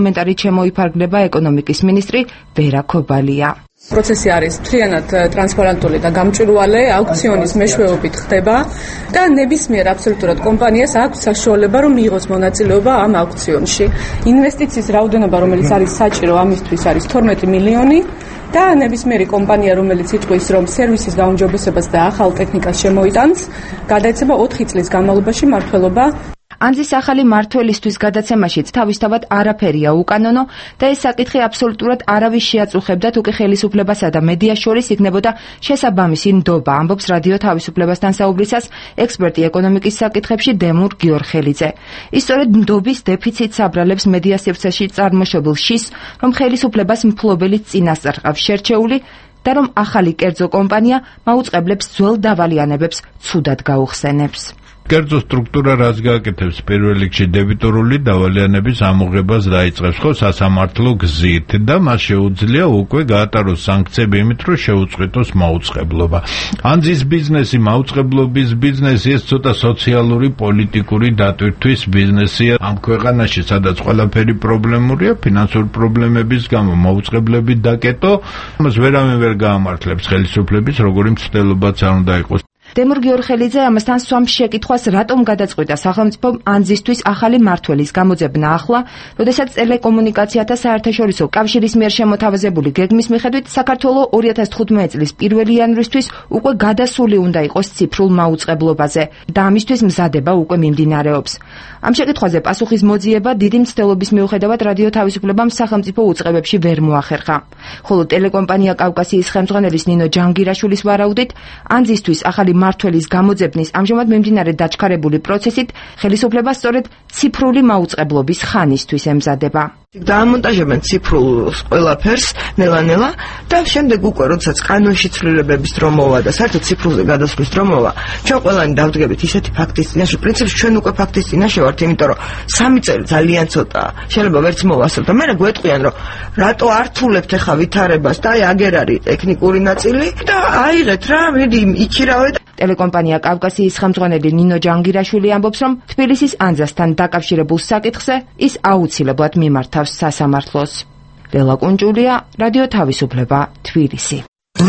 კომენტარით შემოიფარგლება ეკონომიკის მინისტრი ვერა ქობალია. პროცესი არის მთლიანად ტრანსპარენტული და გამჭვირვალე, აუქციონის მეშვეობით ხდება და ნებისმიერ აბსოლუტურად კომპანიას აქვს საშუალება რომ მიიღოს მონაწილეობა ამ აუქციონში. ინვესტიციის რაოდენობა, რომელიც არის საჭირო ამისთვის, არის თორმეტი მილიონი და ნებისმიერი კომპანია, რომელიც იტყვის, რომ სერვისის გაუმჯობესებას და ახალ ტექნიკას შემოიტანს, გადაეცემა ოთხი წლის განმავლობაში მმართველობა. ანძის ახალი მმართველისთვის გადაცემაშიც თავისთავად არაფერია უკანონო და ეს საკითხი აბსოლუტურად არავის შეაწუხებდა, თუ კი ხელისუფლებასა და მედიას შორის იქნებოდა შესაბამისი ნდობა, ამბობს რადიო თავისუფლებასთან საუბრისას ექსპერტი ეკონომიკის საკითხებში დემურ გიორხელიძე. ის სწორედ ნდობის დეფიციტს აბრალებს მედიას სივრცეში წარმოშობილ შის, რომ ხელისუფლებას მფლობელი წინასწარ ყავს შერჩეული და რომ ახალი კერძო კომპანია მაუწყებლებს ძველ დავალიანებებს ცუდად გაუხსენებს. კერძო სტრუქტურა რაც გააკეთებს პირველ რიგში დებიტორული დავალიანების ამოღებას დაიწყებს ხო სასამართლო გზით და მას შეუძლია უკვე გაატაროს სანქციები იმით რომ შეუწყვეტოს მაუწყებლობა. ანძის ბიზნესი, მაუწყებლობის ბიზნესი ეს ცოტა სოციალური პოლიტიკური დატვირთვის ბიზნესია ამ ქვეყანაში, სადაც ყველაფერი პრობლემურია, ფინანსური პრობლემების გამო მაუწყებლები დაკეტო, ამას ვერავინ ვერ გაამართლებს ხელისუფლების როგორი მცდელობაც არ უნდა იყოს. დემურ გიორხელიძე ამასთან სვამს შეკითხვას, რატომ გადაწყვიტა სახელმწიფომ ანძისთვის ახალი მმართველის გამოძებნა ახლა, როდესაც ტელეკომუნიკაციათა საერთაშორისო კავშირის მიერ შემოთავაზებული გეგმის მიხედვით საქართველოს ორი ათას თხუთმეტი წლის პირველი იანვრისთვის უკვე გადასული უნდა იყოს ციფრულ მაუწყებლობაზე და ამისთვის მზადება უკვე მიმდინარეობს. ამ შეკითხვაზე პასუხის მოძიება დიდი მცდელობის მიუხედავად რადიო თავისუფლებამ სახელმწიფო უწყებებში ვერ მოახერხა. ხოლო ტელეკომპანია კავკასიის ხელმძღვანელის ნინო ჯანგირაშვილის ვარაუდით, ანძისთვის ახალი მმართველის გამოძებნის ამჟამად მიმდინარე დაჩქარებული პროცესით ხელისუფლება სწორედ ციფრული მაუწყებლობის ხანისთვის ემზადება. დაამონტაჟებენ ციფრულ ყველაფერს ნელა-ნელა და შემდეგ უკვე როდესაც კანონში ცვლილებების დრო მოვა და საერთოდ ციფრულზე გადასვლის დრო მოვა, ჩვენ ყველანი დავდგებით ისეთი ფაქტის წინაშე. პრინციპში ჩვენ უკვე ფაქტის წინაშე ვართ, იმიტომ რომ სამი წელი ძალიან ცოტაა. შეიძლება ვერც მოვასწროთ და მე გვეტყვიან რომ რატო ართულებთ ახლა ვითარებას და აი აგერ არის ტექნიკური ნაწილი და აიღეთ რა, მიდი იქირავეთ. ტელეკომპანია კავკასიის ხელმძღვანელი ნინო ჯანგირაშვილი ამბობს, რომ თბილისის ანძასთან დაკავშირებულ საკითხზე ის აუცილებლად მიმართავს სასამართლოს. ლელა კუნჯულია, რადიო თავისუფლება, თბილისი.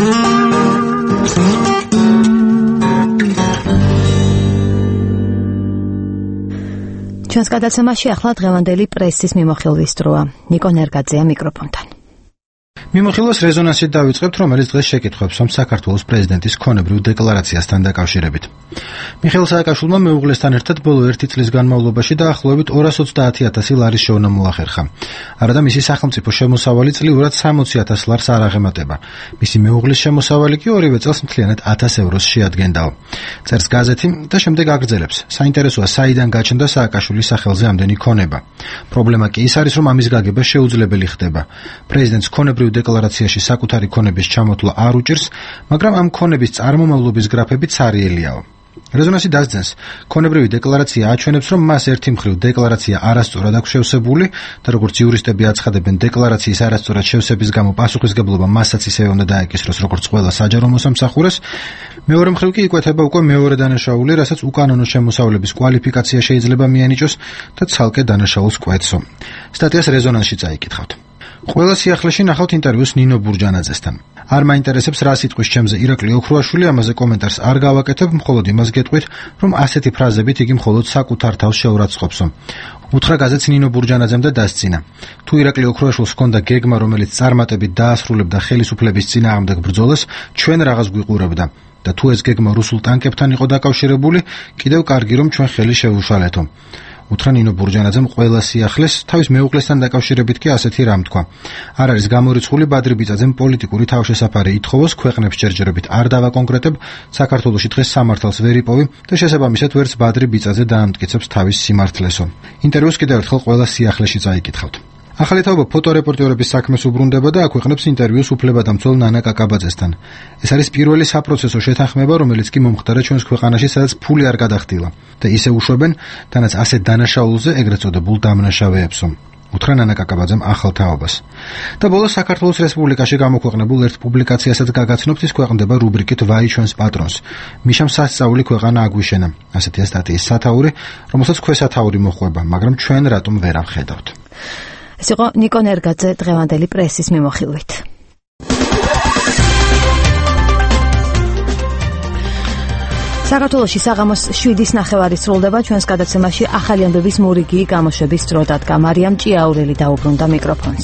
ჩვენს გადაცემაში ახლა დღევანდელი პრესის მიმოხილვის დროა. ნიკო ნერგაძეა მიკროფონთან. მიმოხილვას რეზონანსით დავიწყებთ, რომელიც დღეს შეკითხვებს ამ საქართველოს პრეზიდენტის ქონებრივ დეკლარაციასთან დაკავშირებით. მიხეილ სააკაშვილმა მეუღლესთან ერთად ბოლო ერთი წლის განმავლობაში დაახლოებით ორას ოცდაათი ათასი ლარის შოვნა მოახერხა. არადა მისი სახელმწიფო შემოსავალი წლიურად სამოცი ათას ლარს არ აღემატება. მისი მეუღლის შემოსავალი კი ორივე წელს მთლიანად ათას ევროს შეადგენდაო. წერს გაზეთი და შემდეგ აგრძელებს. საინტერესოა, საიდან გაჩნდა სააკაშვილის სახელზე ამდენი ქონება. პრობლემა კი ის არის, რომ ამის გაგება შეუძლებელი ხდება. პრეზიდენტს ქონებრივ დეკლარაციაში საკუთარი ქონების ჩამოთვლა არ უჭირს, მაგრამ ამ ქონების წარმომავლობის გრაფები ცარიელიაო. რეზონანსი დასძენს, ქონებრივი დეკლარაცია აჩვენებს, რომ მას ერთი მხრივ დეკლარაცია არასწორად აქვს შევსებული და როგორც იურისტები აცხადებენ, დეკლარაციის არასწორად შევსების გამო პასუხისგებლობა მასაც ისევე უნდა დაეკისროს, როგორც ყველა საჯარო მოსამსახურეს. მეორე მხრივ კი იკვეთება უკვე მეორე დანაშაული, რასაც უკანონო შემოსავლების კვალიფიკაცია შეიძლება მიანიჭოს და ცალკე დანაშაულს კვეთსო. სტატიას რეზონანსში წაიკითხავთ. ყველა სიახლეში ნახავთ ინტერვიუს ნინო ბურჯანაძესთან. არ მაინტერესებს რა სიტყვის ჩემზე ირაკლი ოქროაშვილი, ამაზე კომენტარს არ გავაკეთებ, მხოლოდ იმას გეტყვით, რომ ასეთი ფრაზებით იგი მხოლოდ საკუთარ თავს შეურაცხყოფსო. უთხრა გაზეთს ნინო ბურჯანაძემ და დასცინა. თუ ირაკლი ოქროაშვილს ჰქონდა გეგმა, რომელიც წარმატებით დაასრულებდა ხელისუფლების წინააღმდეგ ბრძოლას, ჩვენ რაღაც გვიყურებდა. და თუ ეს გეგმა რუსულ ტანკებთან იყო დაკავშირებული, კიდევ კარგი რომ ჩვენ ხელი შევუშალეთო. უთხრა ნინო ბურჯანაძემ ყველა სიახლეს, თავის მეუღლესთან დაკავშირებით კი ასეთი რამ თქვა. არ არის გამორიცხული ბადრი ბიწაძემ პოლიტიკური თავშესაფარი ითხოვოს, ქვეყნებს ჯერჯერობით არ დავაკონკრეტებ, საქართველოში დღეს სამართალს ვერ იპოვი და შესაბამისად ვერც ბადრი ბიწაძე დაამტკიცებს თავის სიმართლესო. ინტერვიუს კიდევ ერთხელ ყველა სიახლეში წაიკითხავთ. ახალი თაობა ფოტორეპორტიორების საქმეს უბრუნდება და აქვეყნებს ინტერვიუს უფლებადამცველ ნანა კაკაბაძესთან. ეს არის პირველი საპროცესო შეთანხმება, რომელიც კი მომხდარა ჩვენს ქვეყანაში, სადაც ფული არ გადახდილა და ისე უშვებენ, თანაც ასეთ დანაშაულზე ეგრეთ წოდებულ დამნაშავეებსო. უთხრა ნანა კაკაბაძემ ახალ თაობას. და ბოლოს საქართველოს რესპუბლიკაში გამოქვეყნებულ ერთ პუბლიკაციასაც გაგაცნობთ, ის ქვეყნდება რუბრიკით ვაი ჩვენს პატრონს. მიშამ სასწაული ქვეყანა აგვიშენა. ასეთია სტატიის სათაური, რომელსაც ქვესათაური მოხვება, მაგრამ ჩვენ რატომ ვერ ავხედავთ. ეს იყო ნიკო ნერგაძე დღევანდელი პრესის მიმოხილვით. საქართველოში საღამოს შვიდის ნახევარი სრულდება. ჩვენს გადაცემაში ახალი ამბების მორიგი გამოშვების დრო დადგა. მარიამ ჭიაურელი დაუბრუნდა მიკროფონს.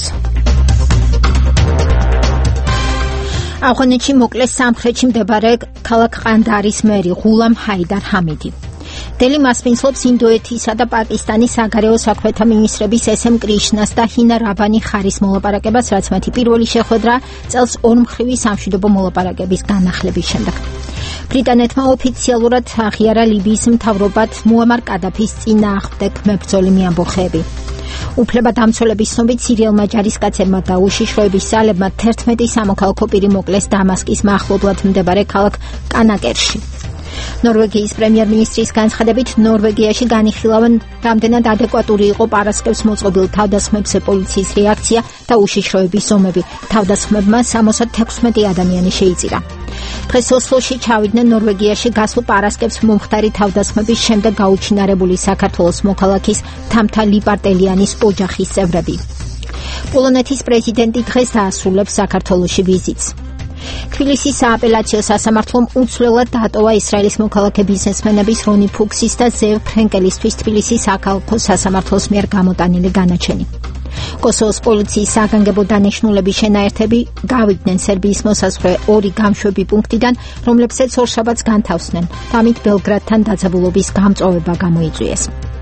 ავღანეთში მოკლეს სამხრეთში მდებარე ქალაქ ყანდარის მერი ღულამ ჰაიდარ ჰამიდი. დელი მასპინძლობს ინდოეთისა და პაკისტანის საგარეო საქმეთა მინისტრების ესემ კრიშნას და ჰინა რაბანი ხარის მოლაპარაკებას, რაც მათი პირველი შეხვედრა წელს ორმხრივი სამშვიდობო მოლაპარაკების განახლების შემდეგ. ბრიტანეთმა ოფიციალურად აღიარა ლიბიის მთავრობად მუამარ კადაფის წინააღმდეგ მებრძოლი მეამბოხეები. უფლებადამცველების ცნობით სირიელმა ჯარისკაცებმა და უშიშროების ძალებმა თერთმეტი სამოქალაქო პირი მოკლეს დამასკის მახლობლად მდებარე ქალაქ კანაკერში. ნორვეგიის პრემიერ-მინისტრის განცხადებით, ნორვეგიაში განიხილავენ, რამდენად ადეკვატური იყო პარასკევს მოწყობილ თავდასხმებზე პოლიციის რეაქცია და უშიშროების ზომები. თავდასხმებმა სამოცდ თექვსმეტი ადამიანი შეიწირა. დღეს ოსლოში ჩავიდნენ ნორვეგიაში გასულ პარასკევს მომხდარი თავდასხმების შემდეგ გაუჩინარებული საქართველოს მოქალაქის თამთა ლიპარტელიანის ოჯახის წევრები. პოლონეთის პრეზიდენტი დღეს დაასრულებს საქართველოში ვიზიტს. თბილისის სააპელაციო სასამართლომ უცვლელად დაატოვა ისრაელის მოქალაქე ბიზნესმენების რონი ფუქსის და ზევ ფრენკელისთვის თბილისის საქალაქო სასამართლოს მიერ გამოტანილი განაჩენი. კოსოვოს პოლიციის საგანგებო დანიშნულების შენაერთები გავიდნენ სერბიის მოსაზღვრე ორი გამშვები პუნქტიდან, რომლებსაც ორშაბათს განთავსდნენ. ამით ბელგრადთან დაძაბულობის გამწვავება გამოიწვიეს.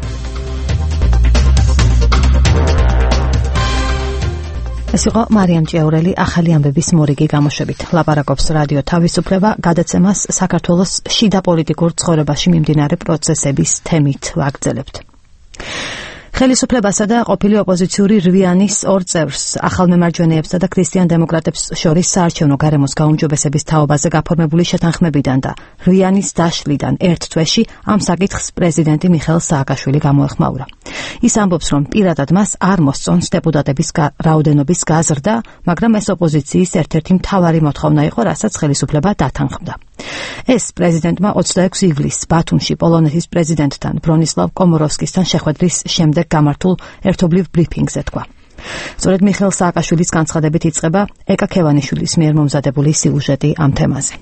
ეს იყო მარიამ ჭიაურელი ახალი ამბების მორიგი გამოშვებით. ლაპარაკობს რადიო თავისუფლება, გადაცემას საქართველოს შიდა პოლიტიკურ ცხოვრებაში მიმდინარე პროცესების თემით ვაგრძელებთ. ხელისუფლებასა და ყოფილი ოპოზიციური რვიანის ორ წევრს, ახალმემარჯვენეებსა და ქრისტიან დემოკრატებს შორის საარჩევნო გარემოს გაუმჯობესების თაობაზე გაფორმებული შეთანხმებიდან და რვიანის დაშლიდან ერთ თვეში ამ საკითხს პრეზიდენტი მიხეილ სააკაშვილი გამოეხმაურა. ის ამბობს, რომ პირადად მას არ მოსწონს დეპუტატების რაოდენობის გაზრდა, მაგრამ ეს ოპოზიციის ერთ-ერთი მთავარი მოთხოვნა იყო, რასაც ხელისუფლება დათანხმდა. ეს პრეზიდენტმა ოცდაექვსი ივლისს ბათუმში პოლონეთის პრეზიდენტთან ბრონისლავ კომოროვსკისთან შეხვედრის შემდეგ გამართულ ერთობლივ ბრიფინგზე თქვა. სწორედ მიხეილ სააკაშვილის განცხადებით იწყება ეკა ქევანიშვილის მიერ მომზადებული სიუჟეტი ამ თემაზე.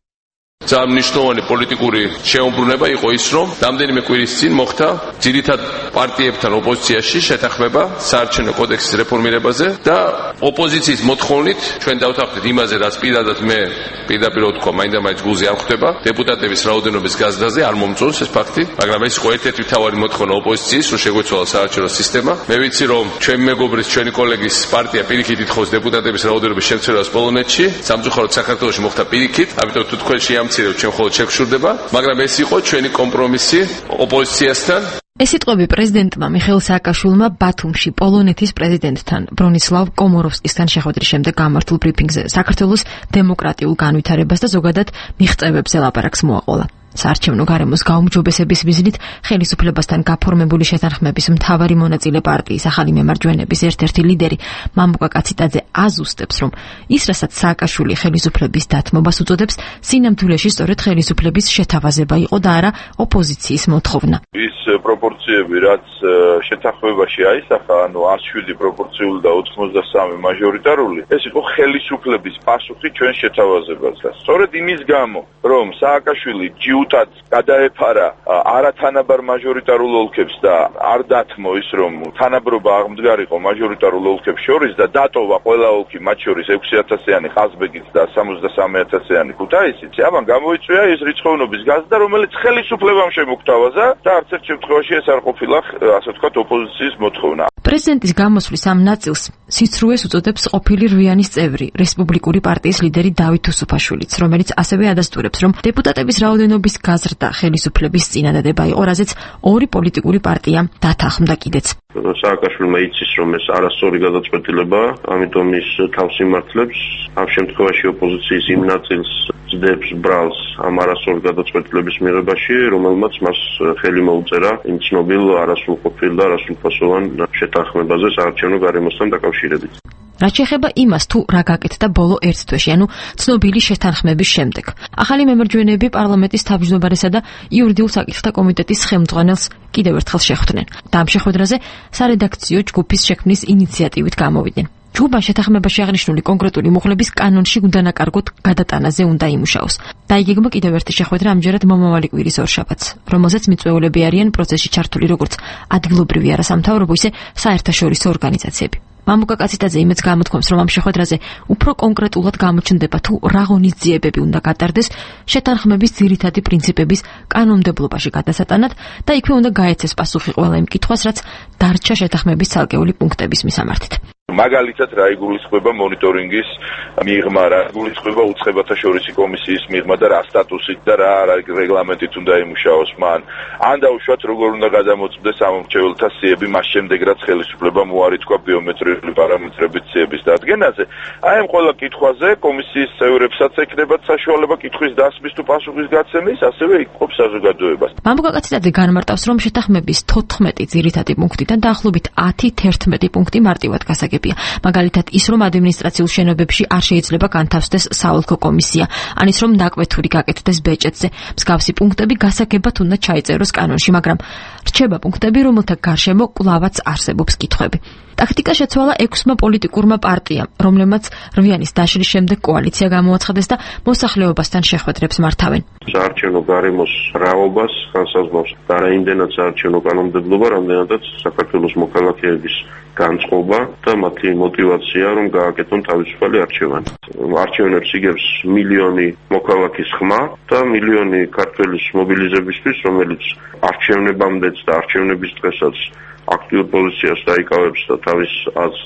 ძალიან მნიშვნელოვანი პოლიტიკური შეუმბრუნება იყო ის, რომ რამდენიმე კვირის წინ მოხდა ძირითად პარტიებთან ოპოზიციაში შეთანხმება საარჩევნო კოდექსის რეფორმირებაზე და ოპოზიციის მოთხოვნით ჩვენ დავთანხმდით იმაზე, რაც პირადად მე პირდაპირ ვთქვა, მაინდა-მაინც გულზე არ ხვდება, დეპუტატების რაოდენობის გაზრდაზე არ მომწონს ეს ფაქტი, მაგრამ ეს იყო ერთ-ერთი მთავარი მოთხოვნა ოპოზიციის, რომ შეგვეცვალა საარჩევნო სისტემა. მე ვიცი, რომ ჩვენი მეგობრის, ჩვენი კოლეგის პარტია პირიქით ითხოვს დეპუტატების რაოდენობის შემცირებას პოლონეთში, სამწუხაროდ საქართველოში მოხდა პირიქით, ამიტომ თუ თქვენ შეამცირებთ, ჩვენ მხოლოდ შეგშვირდება, მაგრამ ეს იყო ჩვენი კომპრომისი ოპოზიციასთან. ეს სიტყვები პრეზიდენტმა მიხეილ სააკაშვილმა ბათუმში პოლონეთის პრეზიდენტთან ბრონისლავ კომოროვსკისთან შეხვედრის შემდეგ გამართულ ბრიფინგზე საქართველოს დემოკრატიულ განვითარებას და ზოგადად მიღწევებზე ლაპარაკს მოაყოლა. საარჩევნო გარემოს გაუმჯობესების მიზნით ხელისუფლებასთან გაფორმებული შეთანხმების მთავარი მონაწილე პარტიის ახალი მემარჯვენეების ერთ-ერთი ლიდერი მამუკა კაციტაძე აზუსტებს, რომ ის, რასაც სააკაშვილი ხელისუფლების დათმობას უწოდებს, სინამდვილეში სწორედ ხელისუფლების შეთავაზება იყო და არა ოპოზიციის მოთხოვნა. ის პროპორციები, რაც შეთანხმებაში აისახა, ანუ ათს შვიდი პროპორციული და ოცდასამი მაჟორიტარული, ეს იყო ხელისუფლების პასუხი ჩვენ შეთავაზებაზე. სწორედ იმის გამო, რომ სააკაშვილი ჯიუტად გადაეფარა არათანაბარ მაჟორიტარულ ოლქებს და არ დათმო ის, რომ თანაბრობა აღმდგარიყო მაჟორიტარულ ოლქებს შორის და დატოვა ყველა ოლქი, მათ შორის ექვსი ათასიანი ყაზბეგიც და სამოცდასამი ათასიანი ქუთაისიც, ამან გამოიწვია ის რიცხოვნობის გაზრდა, რომელიც ხელისუფლებამ შემოგთავაზა და არც ერთ შემთხვევაში ეს არ ყოფილა, ასე ვთქვათ, ოპოზიციის მოთხოვნა. პრეზიდენტის გამოსვლის ამ ნაწილს სიცრუეს უწოდებს ყოფილი რვიანის წევრი, რესპუბლიკური პარტიის ლიდერი დავით უსუფაშვილიც, რომელიც ასევე ადასტურებს, რომ დეპუტატების რაოდენობის გაზრდა ხელისუფლების წინადადება იყო, რაზეც ორი პოლიტიკური პარტია დათანხმდა კიდეც. სააკაშვილმა იცის, რომ ეს არასწორი გადაწყვეტილებაა, ამიტომ ის თავს იმართლებს. ამ შემთხვევაში ოპოზიციის იმ ნაწილს ძდებს ბრალს ამ არასწორი გადაწყვეტილების მიღებაში, რომელმაც მას ხელი მოუწერა იმ ცნობილ არასრულყოფილ და არასრულფასოვან შეთანხმებაზე საარჩევნო გარემოსთან დაკავშირებით. რაც შეეხება იმას, თუ რა გაკეთდა ბოლო ერთ თვეში, ანუ ცნობილი შეთანხმების შემდეგ. ახალი მემარჯვენეები პარლამენტის თავმჯდომარესა და იურიდიულ საკითხთა კომიტეტის ხელმძღვანელს კიდევ ერთხელ შეხვდნენ და ამ შეხვედრაზე სარედაქციო ჯგუფის შექმნის ინიციატივით გამოვიდნენ. ჯგუფმა შეთანხმებაში აღნიშნული კონკრეტული მუხლების კანონში უდანაკარგოდ გადატანაზე უნდა იმუშაოს. დაიგეგმა კიდევ ერთი შეხვედრა ამჯერად მომავალი კვირის ორშაბათს, რომელზეც მიწვეულები არიან პროცესში ჩართული როგორც ადგილობრივი არასამთავრობო, ისე საერთაშორისო ორგანიზაციები. მამუკა კაციტაძე იმედს გამოთქვამს, რომ ამ შეხვედრაზე უფრო კონკრეტულად გამოჩნდება თუ რა ღონისძიებები უნდა გატარდეს შეთანხმების ძირითადი პრინციპების კანონმდებლობაში გადასატანად და იქვე უნდა გაეცეს პასუხი ყველა იმ კითხვას, რაც დარჩა შეთანხმების ცალკეული პუნქტების მისამართით. მაგალითად რა იგულისხმება მონიტორინგის მიღმა, რა იგულისხმება უცხოელთა შორისი კომისიის მიღმა და რა სტატუსით და რა რეგლამენტით უნდა იმუშაოს მან. ან დაუშვათ როგორ უნდა გადამოწმდეს ამომრჩეველთა სიები მას შემდეგ რაც ხელისუფლებამ უარი თქვა ბიომეტრიული პარამეტრების სიების დადგენაზე. აი ამ ყველა კითხვაზე კომისიის წევრებსაც ექნებათ საშუალება კითხვის დასმის თუ პასუხის გაცემის, ასევე იყოფ საზოგადოებას. მამუკა კაციტაძე განმარტავს, რომ შეთანხმების თოთხმეტი ძირითადი პუნქტიდან დაახლოებით ათი თერთმეტი პუნქტი მარტივად გასაგებია. მაგალითად ის, რომ ადმინისტრაციულ შენობებში არ შეიძლება განთავსდეს საოლქო კომისია, ან ის, რომ ნაკვეთური გაკეთდეს ბეჭედზე. მსგავსი პუნქტები გასაგებად უნდა ჩაიწეროს კანონში, მაგრამ რჩება პუნქტები, რომელთა გარშემო კვლავაც არსებობს კითხვები. ტაქტიკა შეცვალა ექვსმა პოლიტიკურმა პარტიამ, რომლებმაც რვიანის დაშლის შემდეგ კოალიცია გამოაცხადეს და მოსახლეობასთან შეხვედრებს მართავენ. საარჩევნო გარემოს რაობას განსაზღვრავს და რაიმდენად საარჩევნო კანონმდებლობა, რამდენადაც საქართველოს მოქალაქეების განწყობა და მათი мотивация, რომ გააკეთონ თავისუფალი არჩევანი. არჩევნებს იგებს მილიონი მოქალაქის ხმა და მილიონი ქართველის მობილიზებისთვის, რომელიც არჩევნებამდეც და არჩევნების დღესაც აქტიურ პოზიციას დაიკავებს და თავის აზრს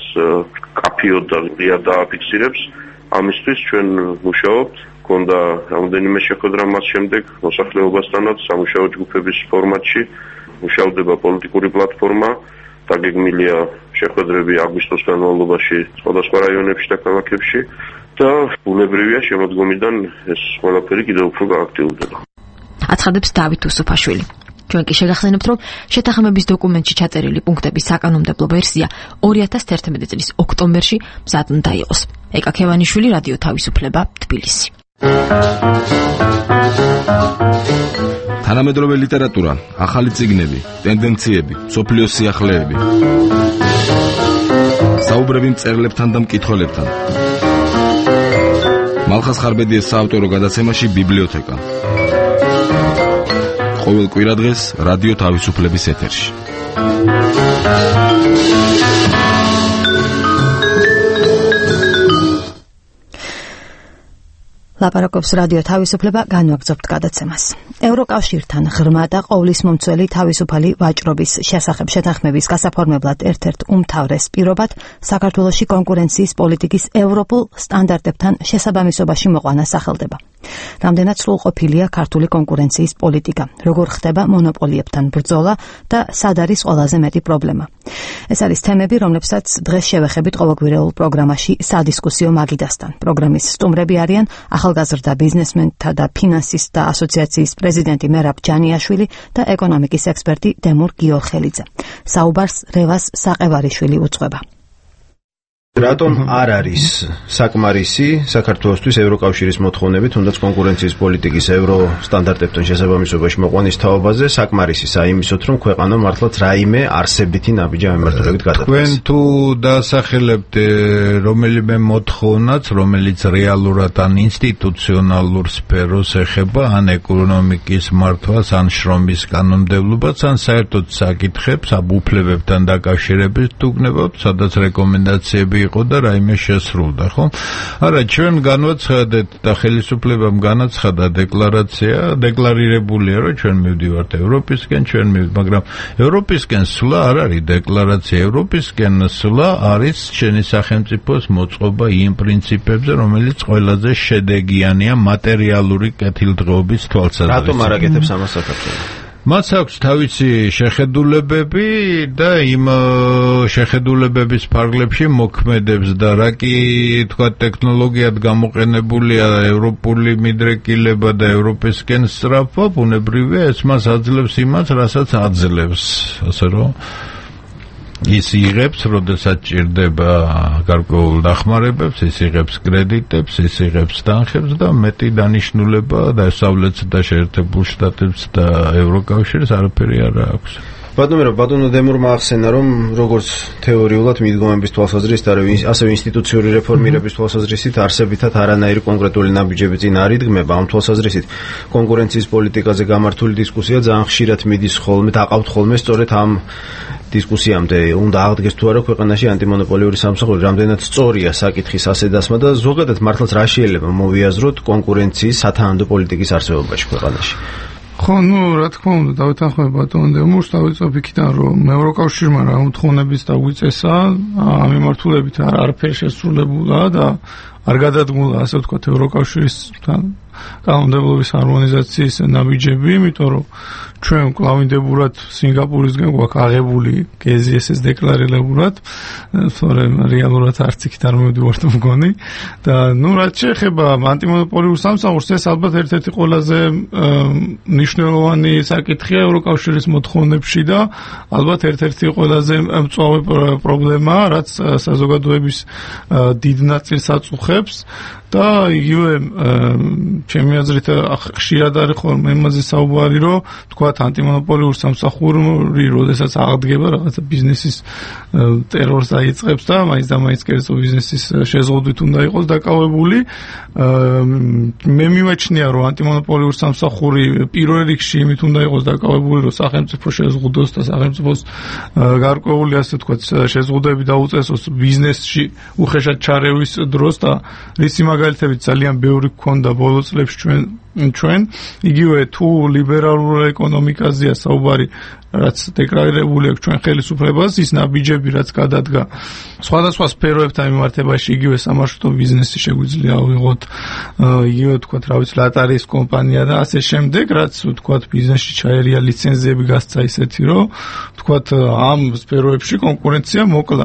კაფიოდ და ღიად დააფიქსირებს. ამისთვის ჩვენ მუშაობთ. ქონდა რამდენიმე შეხვედრა მას შემდეგ მოსახლეობასთანაც სამუშაო ჯგუფების ფორმატში. მუშავდება პოლიტიკური პლატფორმა. დაგეგმილია შეხვედრები აგვისტოს განმავლობაში სხვადასხვა რაიონებში და ქალაქებში და ბუნებრივია შემოდგომიდან ეს ყველაფერი კიდევ უფრო გააქტიურდება. აცხადებს დავით უსუფაშვილი. ჩვენ კი შეგახსენებთ, რომ შეთანხმების დოკუმენტში ჩაწერილი პუნქტების საკანონმდებლო ვერსია ორი ათას თერთმეტი წლის ოქტომბერში მზად უნდა იყოს. ეკა ქევანიშვილი, რადიო თავისუფლება, თბილისი. თანამედროვე ლიტერატურა, ახალი წიგნები, ტენდენციები, სოფლიოს სიახლეები. საუბრები მწერლებთან და მკითხველებთან. მალხას ხარბედიეს საავტორო გადაცემაში ბიბლიოთეკა. ყოველ კვირადღეს რადიო თავისუფლების ეთერში. ლაპარაკობს რადიო თავისუფლება, განვაგრძობთ გადაცემას. ევროკავშირთან ღრმა და ყოვლისმომცველი თავისუფალი ვაჭრობის შესახებ შეთანხმების გასაფორმებლად ერთ-ერთ უმთავრეს პირობად საქართველოში კონკურენციის პოლიტიკის ევროპულ სტანდარტებთან შესაბამისობაში მოყვანა სახელდება. რამდენად სრულყოფილია ქართული კონკურენციის პოლიტიკა, როგორ ხდება მონოპოლიებთან ბრძოლა და სად არის ყველაზე მეტი პრობლემა. ეს არის თემები, რომლებსაც დღეს შევეხებით ყოველკვირეულ პროგრამაში სადისკუსიო მაგიდასთან. პროგრამის სტუმრები არიან ახალგაზრდა ბიზნესმენთა და ფინანსისტთა ასოციაციის პრეზიდენტი მერაბ ჯანიაშვილი და ეკონომიკის ექსპერტი დემურ გიორხელიძე. საუბარს რევას საყევარიშვილი უძღვება. რატომ არ არის საკმარისი საქართველოსთვის ევროკავშირის მოთხოვნები, თუნდაც კონკურენციის პოლიტიკის ევრო სტანდარტებთან შესაბამისობაში მოყვანის თაობაზე საკმარისი საიმისოთ, რომ ქვეყანა მართლაც რაიმე არსებითი ნაბიჯი ამემართებებით გადადგეს. თქვენ თუ დაასახელებთ რომელიმე მოთხოვნაც, რომელიც რეალურად ან ინსტიტუციონალურ სფეროს ეხება, ან ეკონომიკის მართვას, ან შრომის კანონმდებლობას, ან საერთოდ საკითხებს აბუფლებებთან დაკავშირებით თუ გნებავთ, სადაც რეკომენდაციები იყო და რაიმე შესრულდა, ხო? არა, ჩვენ განვაცხადეთ და ხელისუფლებამ განაცხადა დეკლარაცია, დეკლარირებულია, რომ ჩვენ მივდივართ ევროპისკენ, ჩვენ მივდივართ, მაგრამ ევროპისკენ სვლა არ არის დეკლარაცია, ევროპისკენ სვლა არის ჩვენი სახელმწიფოს მოწყობა იმ პრინციპებზე, რომელიც ყველაზე შედეგიანია მატერიალური კეთილდღეობის თვალსაზრისით. რატომ არ აკეთებს ამას საქართველო? მას აქვს თავისი შეხედულებები და იმ შეხედულებების ფარგლებში მოქმედებს და რა კი თქვა ტექნოლოგიად გამოყენებულია ევროპული მიდრეკილება და ევროპისკენ სწრაფვა, ბუნებრივია ეს მას აძლევს იმას, რასაც აძლევს, ასე რომ ის იღებს, როდესაც ჭირდება გარკვეულ დახმარებებს, ის იღებს კრედიტებს, ის იღებს თანხებს და მეტი დანიშნულება დასავლეთს და შეერთებულ შტატებს და ევროკავშირს არაფერი არ აქვს. ბატონო, ბატონო დემურმა ახსენა, რომ როგორც თეორიულად მიდგომების თვალსაზრისით, ასევე ინსტიტუციური რეფორმირების თვალსაზრისით არსებითად არანაირი კონკრეტული ნაბიჯები წინ არ იდგმება. ამ თვალსაზრისით კონკურენციის პოლიტიკაზე გამართული დისკუსია ძალიან ხშირად მიდის ხოლმე, დაყავთ ხოლმე სწორედ ამ დისკუსიამდე. უნდა აღდგეს თუ არა ქვეყანაში ანტიმონოპოლიური სამსახური, რამდენად სწორია საკითხის ასედასმა და ზოგადად მართლაც რა შეიძლება მოვიაზროთ კონკურენციის სათანადო პოლიტიკის არსებობაში ქვეყანაში. ხო, ну, რა თქმა უნდა, დავეთანხმებ ბატონ დემურს, დავიწყებ იქიდან, რომ ევროკავშირმა რა მოთხოვნების დაგვიწესა, ამ მიმართულებით არაფერი შესრულებულა და არ გადადგმულა, ასე ვთქვათ, ევროკავშირისთან კანონმდებლობის ჰარმონიზაციის ნაბიჯები, იმიტომ რომ ჩვენ კლავინდებურად სინგაპურისგან გვაქვს აღებული გეზიესეს დეკლარირებულად, თორემ რეალურად არც იქით არ მივდივართ მგონი და ნუ რაც შეეხება ანტიმონოპოლიურ სამსახურს, ეს ალბათ ერთ-ერთი ყველაზე მნიშვნელოვანი საკითხია ევროკავშირის მოთხოვნებში და ალბათ ერთ-ერთი ყველაზე მწვავე პრობლემა, რაც საზოგადოების დიდ ნაწილს აწუხებს და იგივე ჩემი აზრით ხშირად არის ხოლმე იმაზე საუბარი, რომ თქვათ ანტიმონოპოლიურ სამსახური, როდესაც აღდგება რაღაცა ბიზნესის ტერორს აიწყებს და მაინც და მაინც კერძო ბიზნესის შეზღუდვით უნდა იყოს დაკავებული. მე მიმაჩნია, რომ ანტიმონოპოლიურ სამსახური პირველ რიგში იმით უნდა იყოს დაკავებული, რომ სახელმწიფო შეზღუდოს და სახელმწიფოს გარკვეული, ასე ვთქვათ, შეზღუდვები დაუწესოს ბიზნესში უხეშად ჩარევის დროს და რისი მაგალითებით ძალიან ბევრი გქონდა ბოლო წლებში ჩვენ ჩვენ იგივე თუ ლიბერალურ ეკონომიკაზეა საუბარი, რაც დეკლარირებული აქვს ჩვენ ხელისუფლებას, ის ნაბიჯები რაც გადადგა სხვადასხვა სფეროებთან მიმართებაში, იგივე სამარშრუტო ბიზნესი შეგვიძლია ავიღოთ, იგივე თქვათ, რა ვიცი, ლატარიის კომპანია და ასე შემდეგ, რაც თქვათ ბიზნესში ჩაერია ლიცენზიები გასცა ისეთი, რომ თქვათ ამ სფეროებში კონკურენცია მოკლა.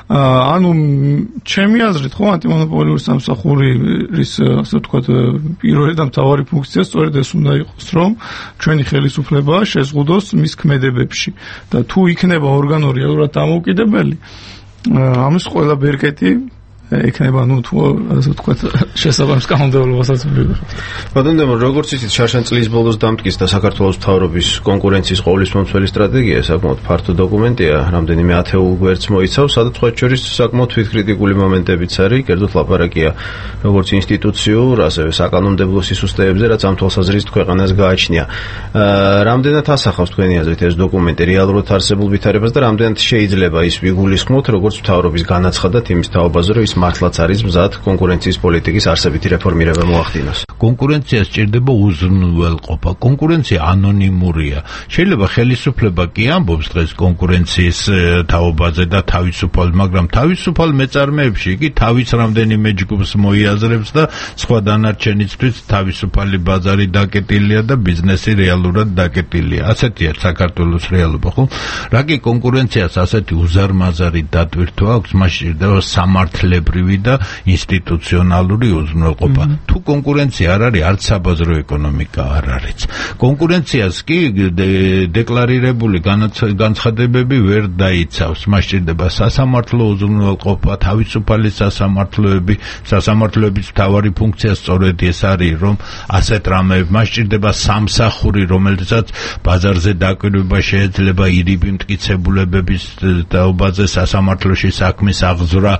ანუ ჩემი აზრით, ხო, ანტიმონოპოლიური სამსახურის, ასე ვთქვათ, პირველი და მთავარი ფუნქცია სწორედ ეს უნდა იყოს, რომ ჩვენი ხელისუფლება შეზღუდოს მის ქმედებებში და თუ იქნება ორგანო რეალურად დამოუკიდებელი, ამის ყველა ბერკეტი ექნება, ნუ თუ ასე ვთქვათ, შესაბამის კანონმდებლობასაც მივიღებთ. ბატონო დემურ, როგორც იცით, შარშან წლის ბოლოს დამტკიცდა და საქართველოს მთავრობის კონკურენციის ყოვლისმომცველი სტრატეგია, საკმაოდ ფართო დოკუმენტია, რამდენიმე ათეულ გვერდს მოიცავს, სადაც სხვა შორის საკმაოდ თვითკრიტიკული მომენტებიც არის, კერძოდ ლაპარაკია როგორც ინსტიტუციურ, ასევე საკანონმდებლო სისუსტეებზე, რაც ამ თვალსაზრისით ქვეყანას გააჩნია. რამდენად ასახავს თქვენი აზრით ეს დოკუმენტი რეალურად არსებულ ვითარებას და რამდენად შეიძლება ის ვიგულისხმოთ, როგორც მთავრობის განაცხადად იმის თაობაზე, რომ ის მართლაც არის მზად კონკურენციის პოლიტიკის არსებითი რეფორმირება მოახდინოს. კონკურენცია სჭირდება უზრუნველყოფა. კონკურენცია ანონიმურია. შეიძლება ხელისუფლება კი ამბობს დღეს კონკურენციის თაობაზე და თავისუფალ, მაგრამ თავისუფალ მეწარმეებში იგი თავის რამდენიმე ჯგუფს მოიაზრებს და სხვა დანარჩენისთვის თავისუფალი ბაზარი დაკეტილია და ბიზნესი რეალურად დაკეტილია. ასეთია საქართველოს რეალობა, ხო? რა კი კონკურენციას ასეთი უზარმაზარი დატვირთვა აქვს, მაშინ სჭირდება სამართლებრივი და ინსტიტუციონალური უზრუნველყოფა. თუ კონკურენცია არ არის, არც საბაზრო ეკონომიკა არ არის. კონკურენციას კი დეკლარირებული განცხადებები ვერ დაიცავს. მას სჭირდება სასამართლო უზრუნველყოფა, თავისუფალი სასამართლოები, სასამართლოების მთავარი ფუნქცია სწორედ ეს არის, რომ ასეთ რამეებს მას სჭირდება სამსახური, რომელსაც ბაზარზე დაკვირვება შეიძლება, ირიბი მტკიცებულებების დაობაზე სასამართლოში საქმის აღძვრა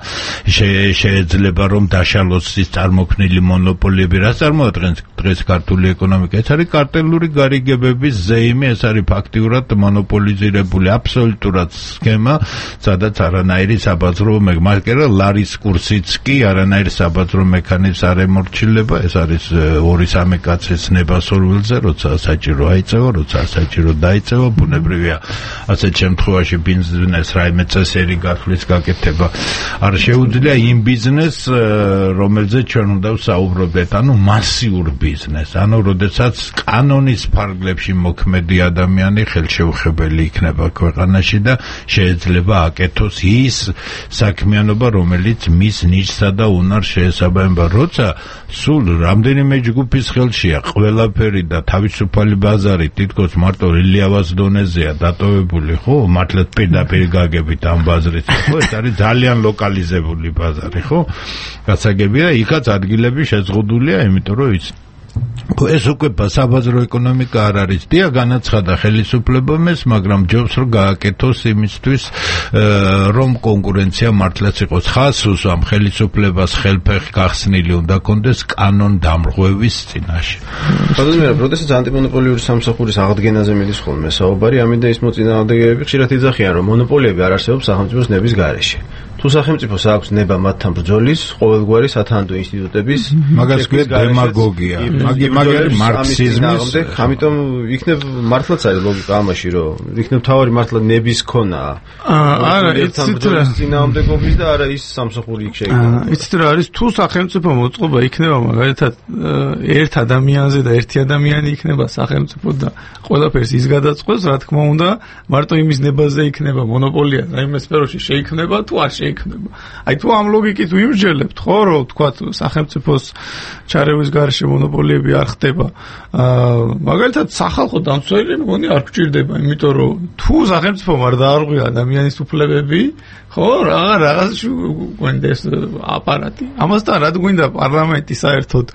შეიძლება, რომ დაშალოს ის წარმოქმნილი მონოპოლიები. რაც წარმოადგენს დღეს ქართული ეკონომიკა? ეს არის კარტელური გარიგებების ზეიმი, ეს არის ფაქტიურად მონოპოლიზირებული აბსოლუტურად სქემა, სადაც არანაირი საბაზრო მეკარა ლარის კურსიც კი არანაირი საბაზრო მექანიზმს არ ემორჩილება. ეს არის ორი სამი კაცის ნება სურვილზე, როცა საჭირო აიწევა, როცა საჭირო დაიწევა, ბუნებრივია ასეთ შემთხვევაში ბიზნეს რაიმე წესერი გათვლის გაკეთება არ შეუძლია იმ ბიზნესს, რომელზეც ჩვენ უნდა ვსაუბრობდეთ, ანუ მასიურ ბიზნესს. ბიზნეს. ანუ როდესაც კანონის ფარგლებში მოქმედი ადამიანი ხელშეუხებელი იქნება ქვეყანაში და შეიძლება აკეთოს ის საქმიანობა, რომელიც მის ნიშსა და უნარს შეესაბამება. როცა სულ რამდენიმე ჯგუფის ხელშია ყველაფერი და თავისუფალი ბაზარი თითქოს მარტო რელიავას დონეზეა დატოვებული, ხო? მართლაც პირდაპირ გაგებით ამ ბაზრით, ხო? ეს არის ძალიან ლოკალიზებული ბაზარი, ხო? გასაგებია, იქაც ადგილები შეზღუდულია, იმიტომ რომ ის ეს უკვე საბაზრო ეკონომიკა არ არის. დია განაცხადა ხელისუფლებამ ეს, მაგრამ ჯობს რომ გააკეთოს იმისთვის, რომ კონკურენცია მართლაც იყოს. ხასუს ამ ხელისუფლებას ხელფეხი გახსნილი უნდა კონდეს კანონ დამრღვევის წინაშე. ბატონო, როდესაც ანტიმონოპოლიური სამსახურის აღდგენაზე მიდის ხოლმე საუბარი, ამიტომ ის მოწინააღმდეგეები ხშირად იძახიან, რომ მონოპოლიები არ არსებობს სახელმწიფოს ნების გარეშე. თუ სახელმწიფოს აქვს ნება მათთან ბრძოლის, ყოველგვარი სათანადო ინსტიტუტების მაგას ქვია დემაგოგია, მაგარი მარქსიზმის, ამიტომ იქნებ მართლაც არის ლოგიკა ამაში, რომ იქნებ თავარი მართლა ნების ქონაა. არა, იცით რა წინააღმდეგობის და არა ის სამსახური იქ შეიძლება. იცით რა არის, თუ სახელმწიფო მოწყობა იქნება მაგალითად ერთ ადამიანზე და ერთი ადამიანი იქნება სახელმწიფო და ყველაფერს ის გადაწყვეტს, რა თქმა უნდა, მარტო იმის ნებაზე იქნება მონოპოლია, აი იმ სფეროში შეიქმნება თუ არ შეიქმნება. აი თუ ამ ლოგიკით ვიმსჯელებთ, ხო, რომ თქვა სახელმწიფოს ჩარევის გარეშე მონოპოლიები არ ხდება. აა მაგალითად სახალხო დამცველი მგონი არ გჭირდება, იმიტომ რომ თუ სახელმწიფომ არ დაარღვია ადამიანის უფლებები, ხო, რაღაც რაღაც გვენდეს აპარატი. ამასთან რა გვინდა პარლამენტი საერთოდ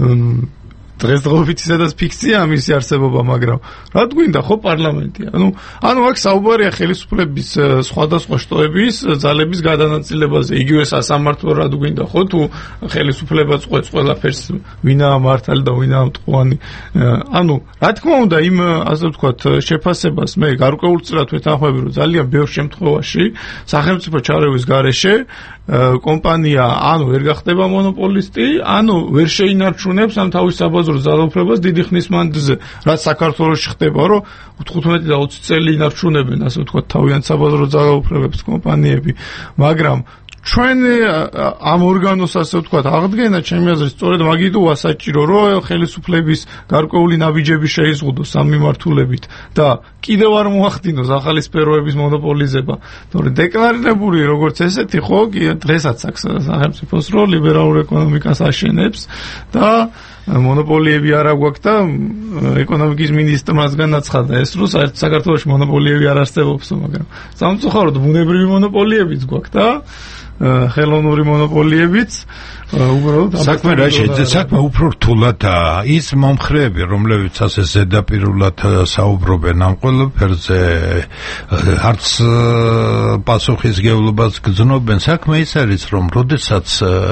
დღესდღეობით სადაც ფიქცია მისი არსებობა, მაგრამ რა გვინდა ხო პარლამენტი? ანუ ანუ აქ საუბარია ხელისუფლების სხვადასხვა შტოების ძალების გადანაწილებაზე. იგივე სასამართლო რა გვინდა ხო, თუ ხელისუფლება წყვეტს ყველაფერს, ვინაა მართალი და ვინაა მტყუანი. ანუ რა თქმა უნდა იმ ასე ვთქვათ შეფასებას მე გარკვეულწილად ვეთანხმები, რომ ძალიან ბევრ შემთხვევაში სახელმწიფო ჩარევის გარეშე კომპანია ანუ ვერ გახდება მონოპოლისტი, ანუ ვერ შეინარჩუნებს ამ თავის საბაზრო ძალაუფლებას დიდი ხნის მანძილზე, რაც საქართველოში ხდება, რომ თხუთმეტი და ოცი წელი ინარჩუნებენ, ასე ვთქვათ, თავიანთ საბაზრო ძალაუფლებებს კომპანიები, მაგრამ ჩვენ ამ ორგანოს ასე ვთქვათ აღდგენა ჩემი აზრით სწორედ მაგითაა საჭირო, რომ ხელისუფლების გარკვეული ნაბიჯები შეიზღუდოს ამ მიმართულებით და კიდევ არ მოახდინოს ახალი სფეროების მონოპოლიზება. თორე დეკლარირებული როგორც ესეთი ხო დღესაც აქვს სახელმწიფოს რო ლიბერალურ ეკონომიკას აშენებს და მონოპოლიები არ აგვაქვს და ეკონომიკის მინისტრმაც განაცხადა ეს, რომ საერთოდ საქართველოში მონოპოლიები არ არსებობს, მაგრამ სამწუხაროდ ბუნებრივი მონოპოლიებიც გვაქვს და ხელოვნური მონოპოლიებიც უბრალოდ საქმე რა შეიძლება საქმე უფრო რთულადაა. ის მომხრეები, რომლებიც ასე ზედაპირულად საუბრობენ ამ ყველაფერზე, არც პასუხისგებლობას გრძნობენ. საქმე ის არის, რომ როდესაც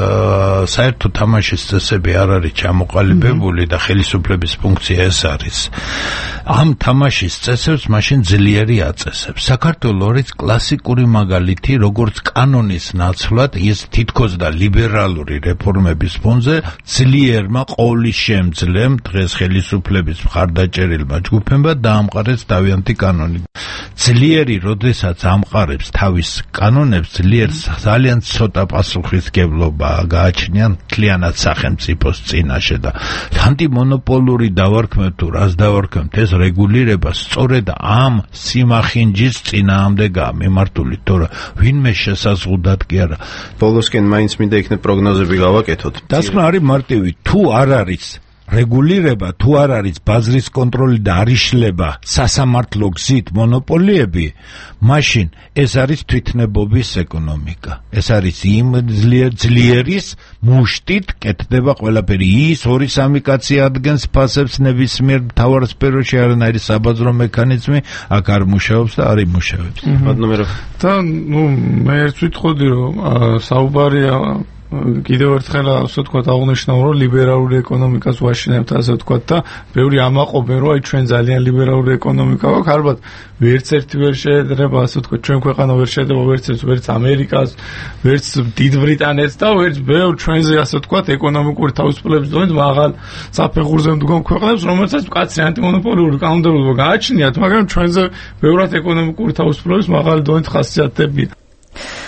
საერთო თამაშის წესები არ არის ჩამოყალიბებული და ხელისუფლების ფუნქცია ეს არის, ამ თამაშის წესებს მაშინ ძლიერი აწესებს. საქართველოს არის კლასიკური მაგალითი, როგორც კანონის ნაცვლად ის თითქოს და ლიბერალური რეფორმების ფონზე ძლიერმა ყოვლის შემძლემ დღეს ხელისუფლების მხარდაჭერილმა ჯგუფებმა დაამყარეს თავიანთი კანონი. ძლიერი, როდესაც ამყარებს თავის კანონებს, ძლიერ ძალიან ცოტა პასუხისგებლობა გააჩნიან მთლიანად სახელმწიფოს წინაშე და ანტიმონოპოლური დავარქმევ თუ რას დავარქმევ, ეს რეგულირება სწორედ ამ სიმახინჯის წინააღმდეგაა მიმართული, თორე ვინმე შესაზღუდად კი არა. ბოლოსკენ მაინც მინდა იქნებ პროგნოზები გავაკეთოთ. დასკვნა არის მარტივი, თუ არ არის რეგულირება, თუ არ არის ბაზრის კონტროლი და არ იშლება სასამართლო გზით მონოპოლიები, მაშინ ეს არის თვითნებობის ეკონომიკა. ეს არის იმ ძლიერის მუშტით კეთდება ყველაფერი. ის ორი სამი კაცი ადგენს ფასებს ნებისმიერ მთავარ სფეროში, არანაირი საბაზრო მექანიზმი აქ არ მუშაობს და არ იმუშავებს. და ნუ მე ერთ ვიტყოდი, რომ საუბარია კიდევ ერთხელ ასე ვთქვათ აღნიშნავ, რომ ლიბერალური ეკონომიკას ვაშენებთ, ასე ვთქვათ და ბევრი ამაყობენ, რომ აი ჩვენ ძალიან ლიბერალური ეკონომიკა გვაქვს, ალბათ ვერც ერთი ვერ შეედრება, ასე ვთქვათ, ჩვენ ქვეყანა ვერ შეედება ვერც ერთ, ვერც ამერიკას, ვერც დიდ ბრიტანეთს და ვერც ბევრ ჩვენზე ასე ვთქვათ ეკონომიკური თავისუფლების დონით მაღალ საფეხურზე მდგომ ქვეყნებს, რომელსაც მკაცრი ანტიმონოპოლიური კანონმდებლობა გააჩნიათ, მაგრამ ჩვენზე ბევრად ეკონომიკური თავისუფლების მაღალი დონით ხასიათდებია.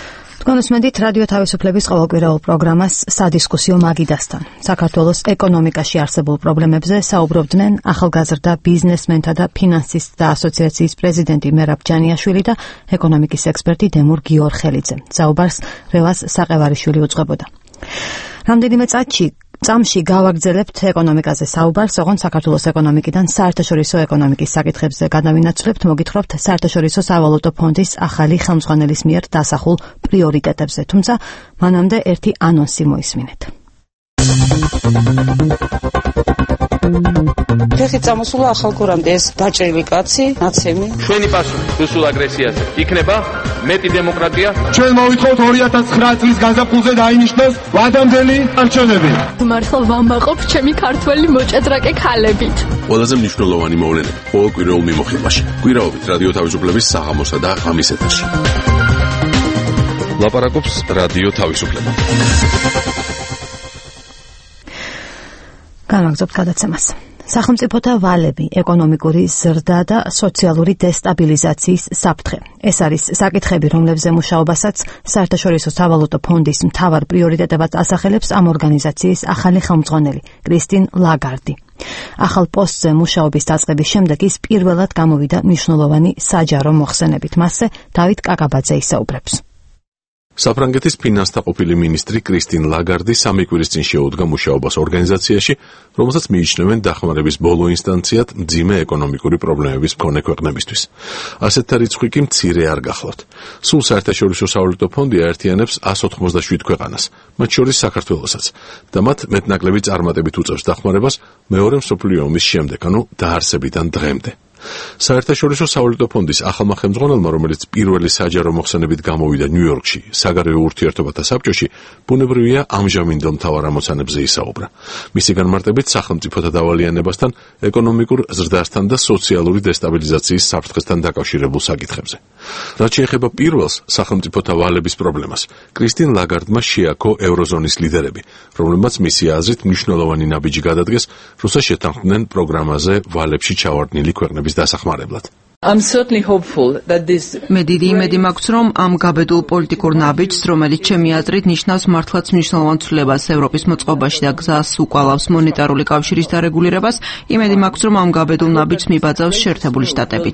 კონსმენდით რადიო თავისუფლების ყოველკვირეულ პროგრამას სადისკუსიო მაგიდასთან. საქართველოს ეკონომიკაში არსებულ პრობლემებზე საუბრობდნენ ახალგაზრდა ბიზნესმენთა და ფინანსისტთა ასოციაციის პრეზიდენტი მერაბ ჯანიაშვილი და ეკონომიკის ექსპერტი დემურ გიორხელიძე. საუბარს რევაზ საყევარიშვილი უძღვებოდა. რამდენიმე წუთში წამში გავაგრძელებთ ეკონომიკაზე საუბარს, ოღონდ საქართველოს ეკონომიკიდან საერთაშორისო ეკონომიკის საკითხებზე გადავინაცვლებთ, მოგითხრობთ საერთაშორისო სავალუტო ფონდის ახალი ხელმძღვანელის მიერ დასახულ პრიორიტეტებზე, თუმცა მანამდე ერთი ანონსი მოისმინეთ. ფეხი წამოსულა ახალ გურამდე ეს დაჭრილი კაცი, ნაცემი. ჩვენი პასუხი რუსულ აგრესიაზე იქნება მეტი დემოკრატია. ჩვენ მოვითხოვთ ორი ათას ცხრა წლის გაზაფხულზე დაინიშნოს ვადამდელი არჩევნები. მართლა ვამაყობ ჩემი ქართველი მოჭადრაკე ქალებით. ყველაზე მნიშვნელოვანი მოვლენები ყოველ კვირეულ მიმოხილვაში. კვირაობით რადიო თავისუფლების საღამოსა და ღამის ეთერში. ლაპარაკობს რადიო თავისუფლება. განაგზობთ გადაცემას. სახელმწიფოთა ვალები, ეკონომიკური ზრდა და სოციალური დესტაბილიზაციის საფრთხე. ეს არის საკითხები, რომლებზე მუშაობასაც საერთაშორისო სავალუტო ფონდის მთავარ პრიორიტეტებად ასახელებს ამ ორგანიზაციის ახალი ხელმძღვანელი კრისტინ ლაგარდი. ახალ პოსტზე მუშაობის დაწყების შემდეგ ის პირველად გამოვიდა მნიშვნელოვანი საჯარო მოხსენებით. მასზე დავით კაკაბაძე ისაუბრებს. საფრანგეთის ფინანსთა ყოფილი მინისტრი კრისტინ ლაგარდი სამი კვირის წინ შეუდგა მუშაობას ორგანიზაციაში, რომელსაც მიიჩნევენ დახმარების ბოლო ინსტანციად მძიმე ეკონომიკური პრობლემების მქონე ქვეყნებისთვის. ასეთთა რიცხვი კი მცირე არ გახლავთ. სულ საერთაშორისო სავალუტო ფონდი აერთიანებს εκατს ოთხმოცდაშვიდ ქვეყანას, მათ შორის საქართველოსაც, და მათ მეტნაკლები წარმატებით უწევს დახმარებას მეორე მსოფლიო ომის შემდეგ, ანუ დაარსებიდან დღემდე. საერთაშორისო სავალუტო ფონდის ახალმა ხელმძღვანელმა, რომელიც პირველი საჯარო მოხსენებით გამოვიდა ნიუ-იორკში, საგარეო ურთიერთობათა საბჭოში, ბუნებრივია ამჟამინდელ მთავარ ამოცანებზე ისაუბრა. მისი განმარტებით სახელმწიფოთა დავალიანებასთან, ეკონომიკურ ზრდასთან და სოციალური დესტაბილიზაციის საფრთხესთან დაკავშირებულ საკითხებზე. რაც შეეხება პირველს, სახელმწიფოთა ვალების პრობლემას, კრისტინ ლაგარდმა შეაქო ევროზონის ლიდერები, რომლებმაც მისი აზრით მნიშვნელოვანი ნაბიჯი გადადგეს, როცა შეთანხმდნენ პროგრამაზე ვალებში ჩავარდნილი ქვეყნების დასახმარებლად. I'm certainly hopeful that this მე დიდი იმედი მაქვს, რომ ამ გაბედულ პოლიტიკურ ნაბიჯს, რომელიც ჩემი აზრით ნიშნავს მართლაც მნიშვნელოვან ცვლილებას ევროპის მოწყობაში და გზას უკვალავს მონეტარული კავშირის დარეგულირებას, იმედი მაქვს, რომ ამ გაბედულ ნაბიჯს მიბაძავს შეერთებული შტატებიც.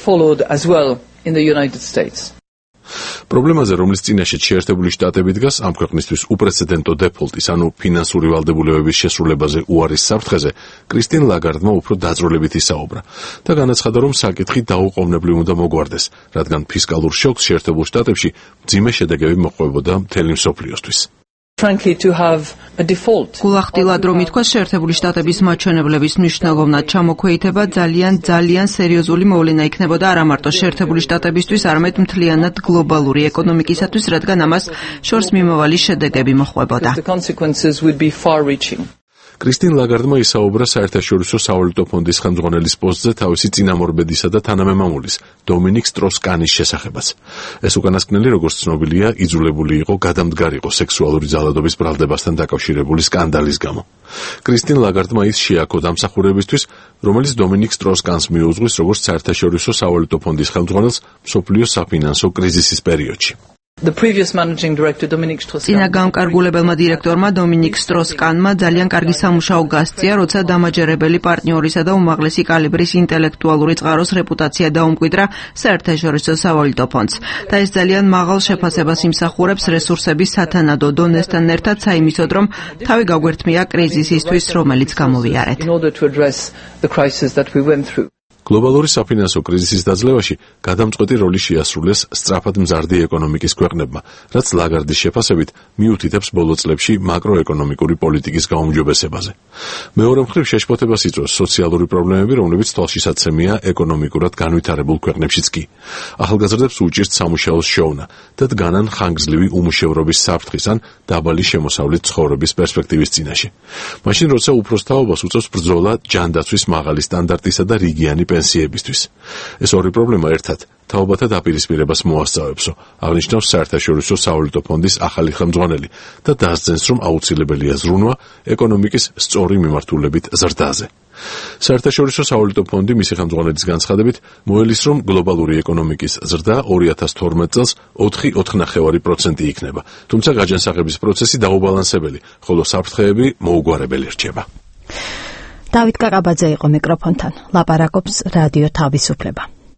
პრობლემაზე, რომლის წინაშე შეერთებული შტატები დგას, ამ ქვეყნისთვის უპრეცედენტო დეფოლტის, ანუ ფინანსური ვალდებულებების შესრულებაზე უარის საფრთხეზე, კრისტინ ლაგარდმა უფრო დაწვრილებით ისაუბრა და განაცხადა, რომ საკითხი დაუყოვნებლივ უნდა მოგვარდეს, რადგან ფისკალურ შოკს შეერთებულ შტატებში მძიმე შედეგები მოჰყვებოდა მთელი მსოფლიოსთვის. frankly to have a default. გულახდილად რომ ითქვას, შეერთებული შტატების მაჩვენებლების მნიშვნელოვნად ჩამოქვეითება ძალიან ძალიან სერიოზული მოვლენა იქნებოდა არა მარტო შეერთებული შტატებისთვის, არამედ მთლიანად გლობალური ეკონომიკისათვის, რადგან ამას შორს მიმავალი შედეგები მოჰყვებოდა. The consequences would be far-reaching. კრისტინ ლაგარდმა ისაუბრა საერთაშორისო სავალუტო ფონდის ხელმძღვანელის პოსტზე თავისი წინამორბედისა და თანამემამულის, დომინიკ სტროს-კანის შესახებაც. ეს უკანასკნელი, როგორც ცნობილია, იძულებული იყო გადამდგარიყო სექსუალური ძალადობის ბრალდებასთან დაკავშირებული სკანდალის გამო. კრისტინ ლაგარდმა ის შეაქო დამსახურებისთვის, რომელიც დომინიკ სტროს-კანს მიუძღვის როგორც საერთაშორისო სავალუტო ფონდის ხელმძღვანელს მსოფლიო საფინანსო კრიზისის პერიოდში. The previous managing director Dominic Strauss-Kahn წინა გამკარგულებელმა დირექტორმა დომინიკ სტროს-კანმა ძალიან კარგი სამუშაო გასწია, როცა დამაჯერებელი პარტნიორისა და უმაღლესი კალიბრის ინტელექტუალური წყაროს რეპუტაცია დაუმკვიდრა საერთაშორისო სავალუტო ფონდს. და ეს ძალიან მაღალ შეფასებას იმსახურებს რესურსების სათანადო დონესთან ერთად საიმისოდ, რომ თავი გაგვერთმია კრიზისისთვის, რომელიც გამოვიარეთ. in order to address the crisis that we went through. გლობალური საფინანსო კრიზისის დაძლევაში გადამწყვეტი როლი შეასრულეს სწრაფად მზარდი ეკონომიკის ქვეყნებმა, რაც ლაგარდის შეფასებით მიუთითებს ბოლო წლებში მაკროეკონომიკური პოლიტიკის გაუმჯობესებაზე. მეორე მხრივ შეშფოთებას იწვევს სოციალური პრობლემები, რომლებიც თვალშისაცემია ეკონომიკურად განვითარებულ ქვეყნებშიც კი. ახალგაზრდებს უჭირთ სამუშაოს შოვნა და დგანან ხანგრძლივი უმუშევრობის საფრთხის ან დაბალი შემოსავლით ცხოვრების პერსპექტივის წინაშე. მაშინ, როცა უფროსთაობას უწევს ბრძოლა ჯანდაცვის მაღალი სტანდარტისა და რიგიანი პენსიებისთვის. ეს ორი პრობლემა ერთად თაობათა დაპირისპირებას მოასწავებსო, აღნიშნავს საერთაშორისო სავალუტო ფონდის ახალი ხელმძღვანელი და დასძენს, რომ აუცილებელია ზრუნვა ეკონომიკის სწორი მიმართულებით ზრდაზე. საერთაშორისო სავალუტო ფონდი მისი ხელმძღვანელის განცხადებით მოელის, რომ გლობალური ეკონომიკის ზრდა ორი ათას თორმეტ წელს ოთხი ოცდაათი პროცენტი იქნება, თუმცა გაჯანსაღების პროცესი დაუბალანსებელი, ხოლო საფრთხეები მოუგვარებელი რჩება. დავით კაკაბაძე იყო მიკროფონთან, ლაპარაკობს რადიო თავისუფლება.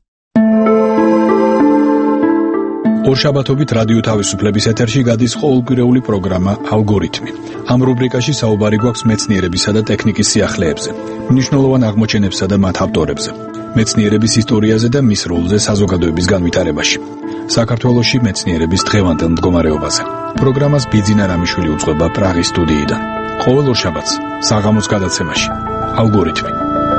ორშაბათობით რადიო თავისუფლების ეთერში გადის ყოველკვირეული პროგრამა ალგორითმი. ამ რუბრიკაში საუბარი გვაქვს მეცნიერებისა და ტექნიკის სიახლეებზე, მნიშვნელოვან აღმოჩენებსა და მათ ავტორებზე, მეცნიერების ისტორიაზე და მის როლზე საზოგადოების განვითარებაში. საქართველოში მეცნიერების დღევანდელ მდგომარეობაზე. პროგრამას ბიძინა რამიშვილი უძღვება პრაღის სტუდიიდან. ყოველ ორშაბათს საღამოს გადაცემაში ალგორითმი.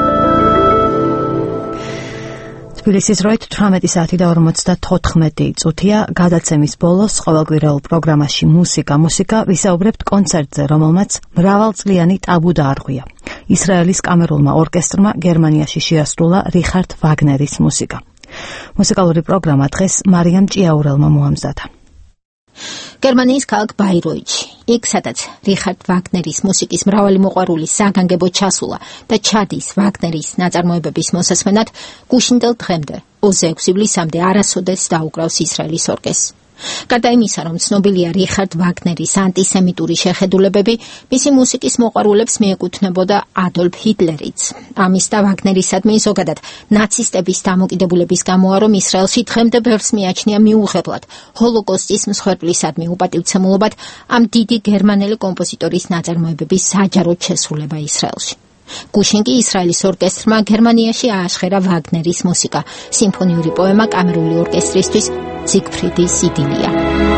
თბილისის დროით თვრამეტი საათი და ორმოცდათოთხმეტი წუთია. გადაცემის ბოლოს ყოველკვირეულ პროგრამაში მუსიკა მუსიკა ვისაუბრებთ კონცერტზე, რომელმაც მრავალწლიანი ტაბუ დაარღვია. ისრაელის კამერულმა ორკესტრმა გერმანიაში შეასრულა რიხარდ ვაგნერის მუსიკა. მუსიკალური პროგრამა დღეს მარიამ ჭიაურელმა მოამზადა. გერმანიის ქალაქ ბაიროიტში, იქ სადაც რიხარდ ვაგნერის მუსიკის მრავალი მოყვარული საგანგებოდ ჩასულა და ჩადის ვაგნერის ნაწარმოებების მოსასმენად, გუშინდელ დღემდე ოცდაექვსი ივლისამდე არასოდეს დაუკრავს ისრაელის ორკესტრს. გარდა იმისა, რომ ცნობილია რიხარდ ვაგნერის ანტისემიტური შეხედულებები, მისი მუსიკის მოყვარულებს მიეკუთვნებოდა ადოლფ ჰიტლერიც. ამის და ვაგნერისადმი ზოგადად ნაცისტების დამოკიდებულების გამოა, რომ ისრაელში დღემდე ბევრს მიაჩნია მიუღებლად ჰოლოკოსტის მსხვერპლისადმი უპატივცემულობად ამ დიდი გერმანელი კომპოზიტორის ნაწარმოებების საჯაროდ შესრულება ისრაელში. გუშინ კი ისრაელის ორკესტრმა გერმანიაში ააშხერა ვაგნერის მუსიკა, სიმფონიური პოემა კამერული ორკესტრისთვის ზიგფრიდის იდილია.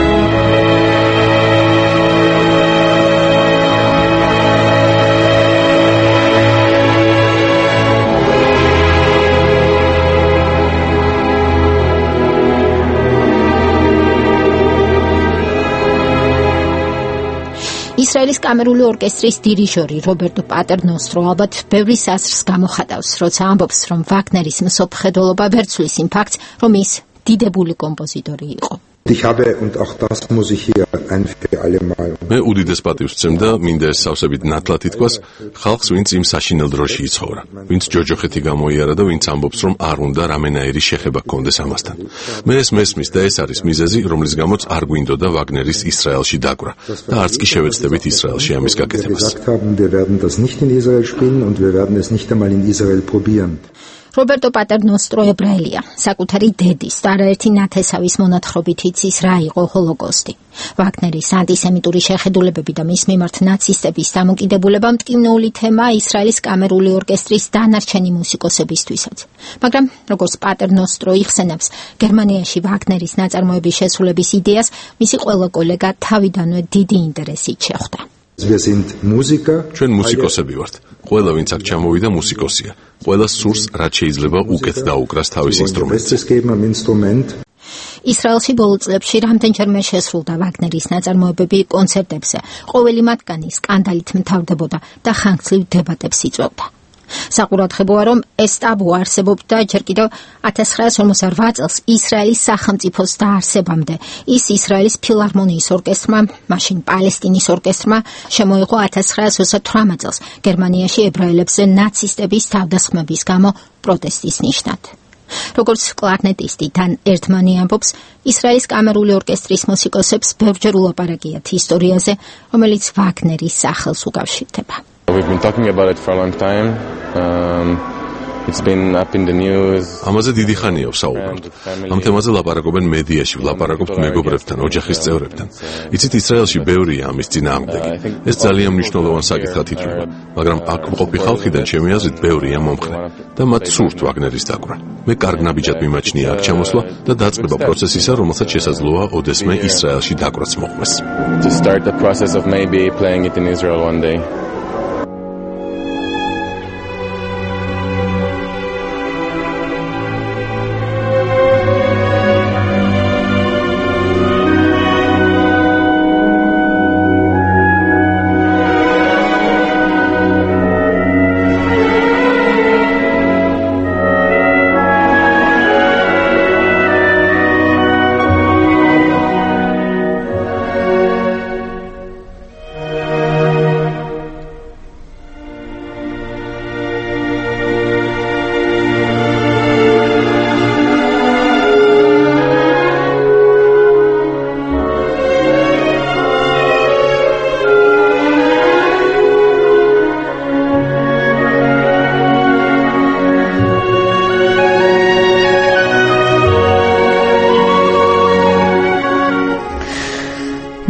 ისრაელის კამერული ორკესტრის დირიჟორი რობერტო პატერნოსტრო ალბათ ბევრი საზრს გამოხატავს, როცა ამბობს, რომ ვაგნერის მსოფლმხედველობა ვერ ცვლის იმ ფაქტს, რომ ის დიდებული კომპოზიტორი იყო. მე უდიდეს პატივს ვცემ და მინდა ეს სავსებით ნათლად ითქვას ხალხს, ვინც იმ საშინელ დროში იცხოვრა, ვინც ჯოჯოხეთი გამოიარა და ვინც ამბობს, რომ არ უნდა რამენაირი შეხება ჰქონდეს ამასთან. მე ეს მესმის და ეს არის მიზეზი, რომლის გამოც არ გვინდოდა ვაგნერის ისრაელში დაკვრა და არც კი შევეცდებით ისრაელში ამის გაკეთებას. რობერტო პატერნოსტრო ებრაელია, საკუთარი დედის და არაერთი ნათესავის მონათხრობით იცის რა იყო ჰოლოკოსტი. ვაგნერის ანტისემიტური შეხედულებები და მის მიმართ ნაცისტების დამოკიდებულება მტკივნეული თემა ისრაელის კამერული ორკესტრის დანარჩენი მუსიკოსებისთვისაც. მაგრამ, როგორც პატერნოსტრო იხსენებს, გერმანიაში ვაგნერის ნაწარმოების შესრულების იდეას მისი ყველა კოლეგა თავიდანვე დიდი ინტერესით შეხვდა. ჩვენ მუსიკოსები ვართ. ყველა ვინც აქ ჩამოვიდა მუსიკოსია. ყველა სურს რაც შეიძლება უკეთ დაუკრას თავის ინსტრუმენტზე. ისრაელში ბოლო წლებში რამდენჯერმე შესრულდა ვაგნერის ნაწარმოებები კონცერტებზე. ყოველი მათგანი სკანდალით მთავრდებოდა და ხანგრძლივ დებატებს იწვევდა. საყურადღებოა, რომ ეს ტაბუ არსებობდა ჯერ კიდევ ათას ცხრაას ორმოცდაოთხ წელს ისრაელის სახელმწიფოს დაარსებამდე. ის ისრაელის ფილარმონიის ორკესტრმა, მაშინ პალესტინის ორკესტრმა შემოიღო ათას ცხრაას ოცდათვრამეტ წელს გერმანიაში ებრაელებზე ნაცისტების თავდასხმების გამო პროტესტის ნიშნად. როგორც კლარნეტისტი თან ერთმანი ამბობს, ისრაელის კამერული ორკესტრის მუსიკოსებს ბევრჯერ ულაპარაკიათ ისტორიაზე, რომელიც ვაგნერის სახელს უკავშირდება. We've been talking about it for a long time. Um, it's been up in the news. ამაზე დიდი ხანია ვსაუბრობთ. ამ თემაზე ლაპარაკობენ მედიაში, ვლაპარაკობთ მეგობრებთან, ოჯახის წევრებთან. იცით, ისრაელში ბევრია ამის წინააღმდეგი. ეს ძალიან მნიშვნელოვან საკითხად ითვლება, მაგრამ აქ მყოფი ხალხიდან ჩემი აზრით ბევრია მომხრე და მათ სურთ ვაგნერის დაკვრა. მე კარგ ნაბიჯად მიმაჩნია აქ ჩამოსვლა და დაწყება პროცესისა, რომელსაც შესაძლოა ოდესმე ისრაელში დაკვრაც მოხდეს. To start the process of maybe playing it in Israel one day.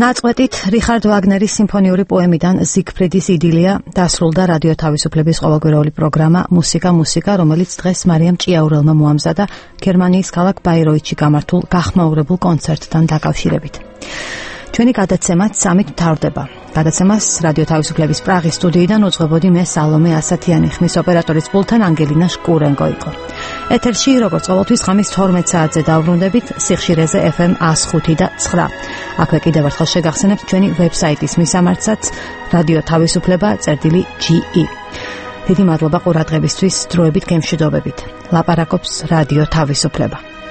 გაწყვეტით რიხარდ ვაგნერის სიმფონიური პოემიდან ზიგფრიდის იდილია დასრულდა რადიო თავისუფლების ყოველკვირეული პროგრამა მუსიკა მუსიკა, რომელიც დღეს მარიამ ჭიაურელმა მოამზადა გერმანიის ქალაქ ბაიროითში გამართულ გახმაურებულ კონცერტთან დაკავშირებით. ჩვენი გადაცემაც სამით მთავრდება. გადაცემას რადიო თავისუფლების პრაღის სტუდიიდან უძღვებოდი მე სალომე ასათიანი, ხმის ოპერატორის პულტთან ანგელინა შკურენკო იყო. ეთერში როგორც ყოველთვის ღამის თორმეტ საათზე დავბრუნდებით სიხშირეზე ეფ ემ one oh five და nine. აქვე კიდევ ერთხელ შეგახსენებთ ჩვენი ვებსაიტის მისამართსაც რადიო თავისუფლება წერტილი ჯი ი. დიდი მადლობა ყურადღებისთვის, დროებით გემშვიდობებით. ლაპარაკობს რადიო თავისუფლება.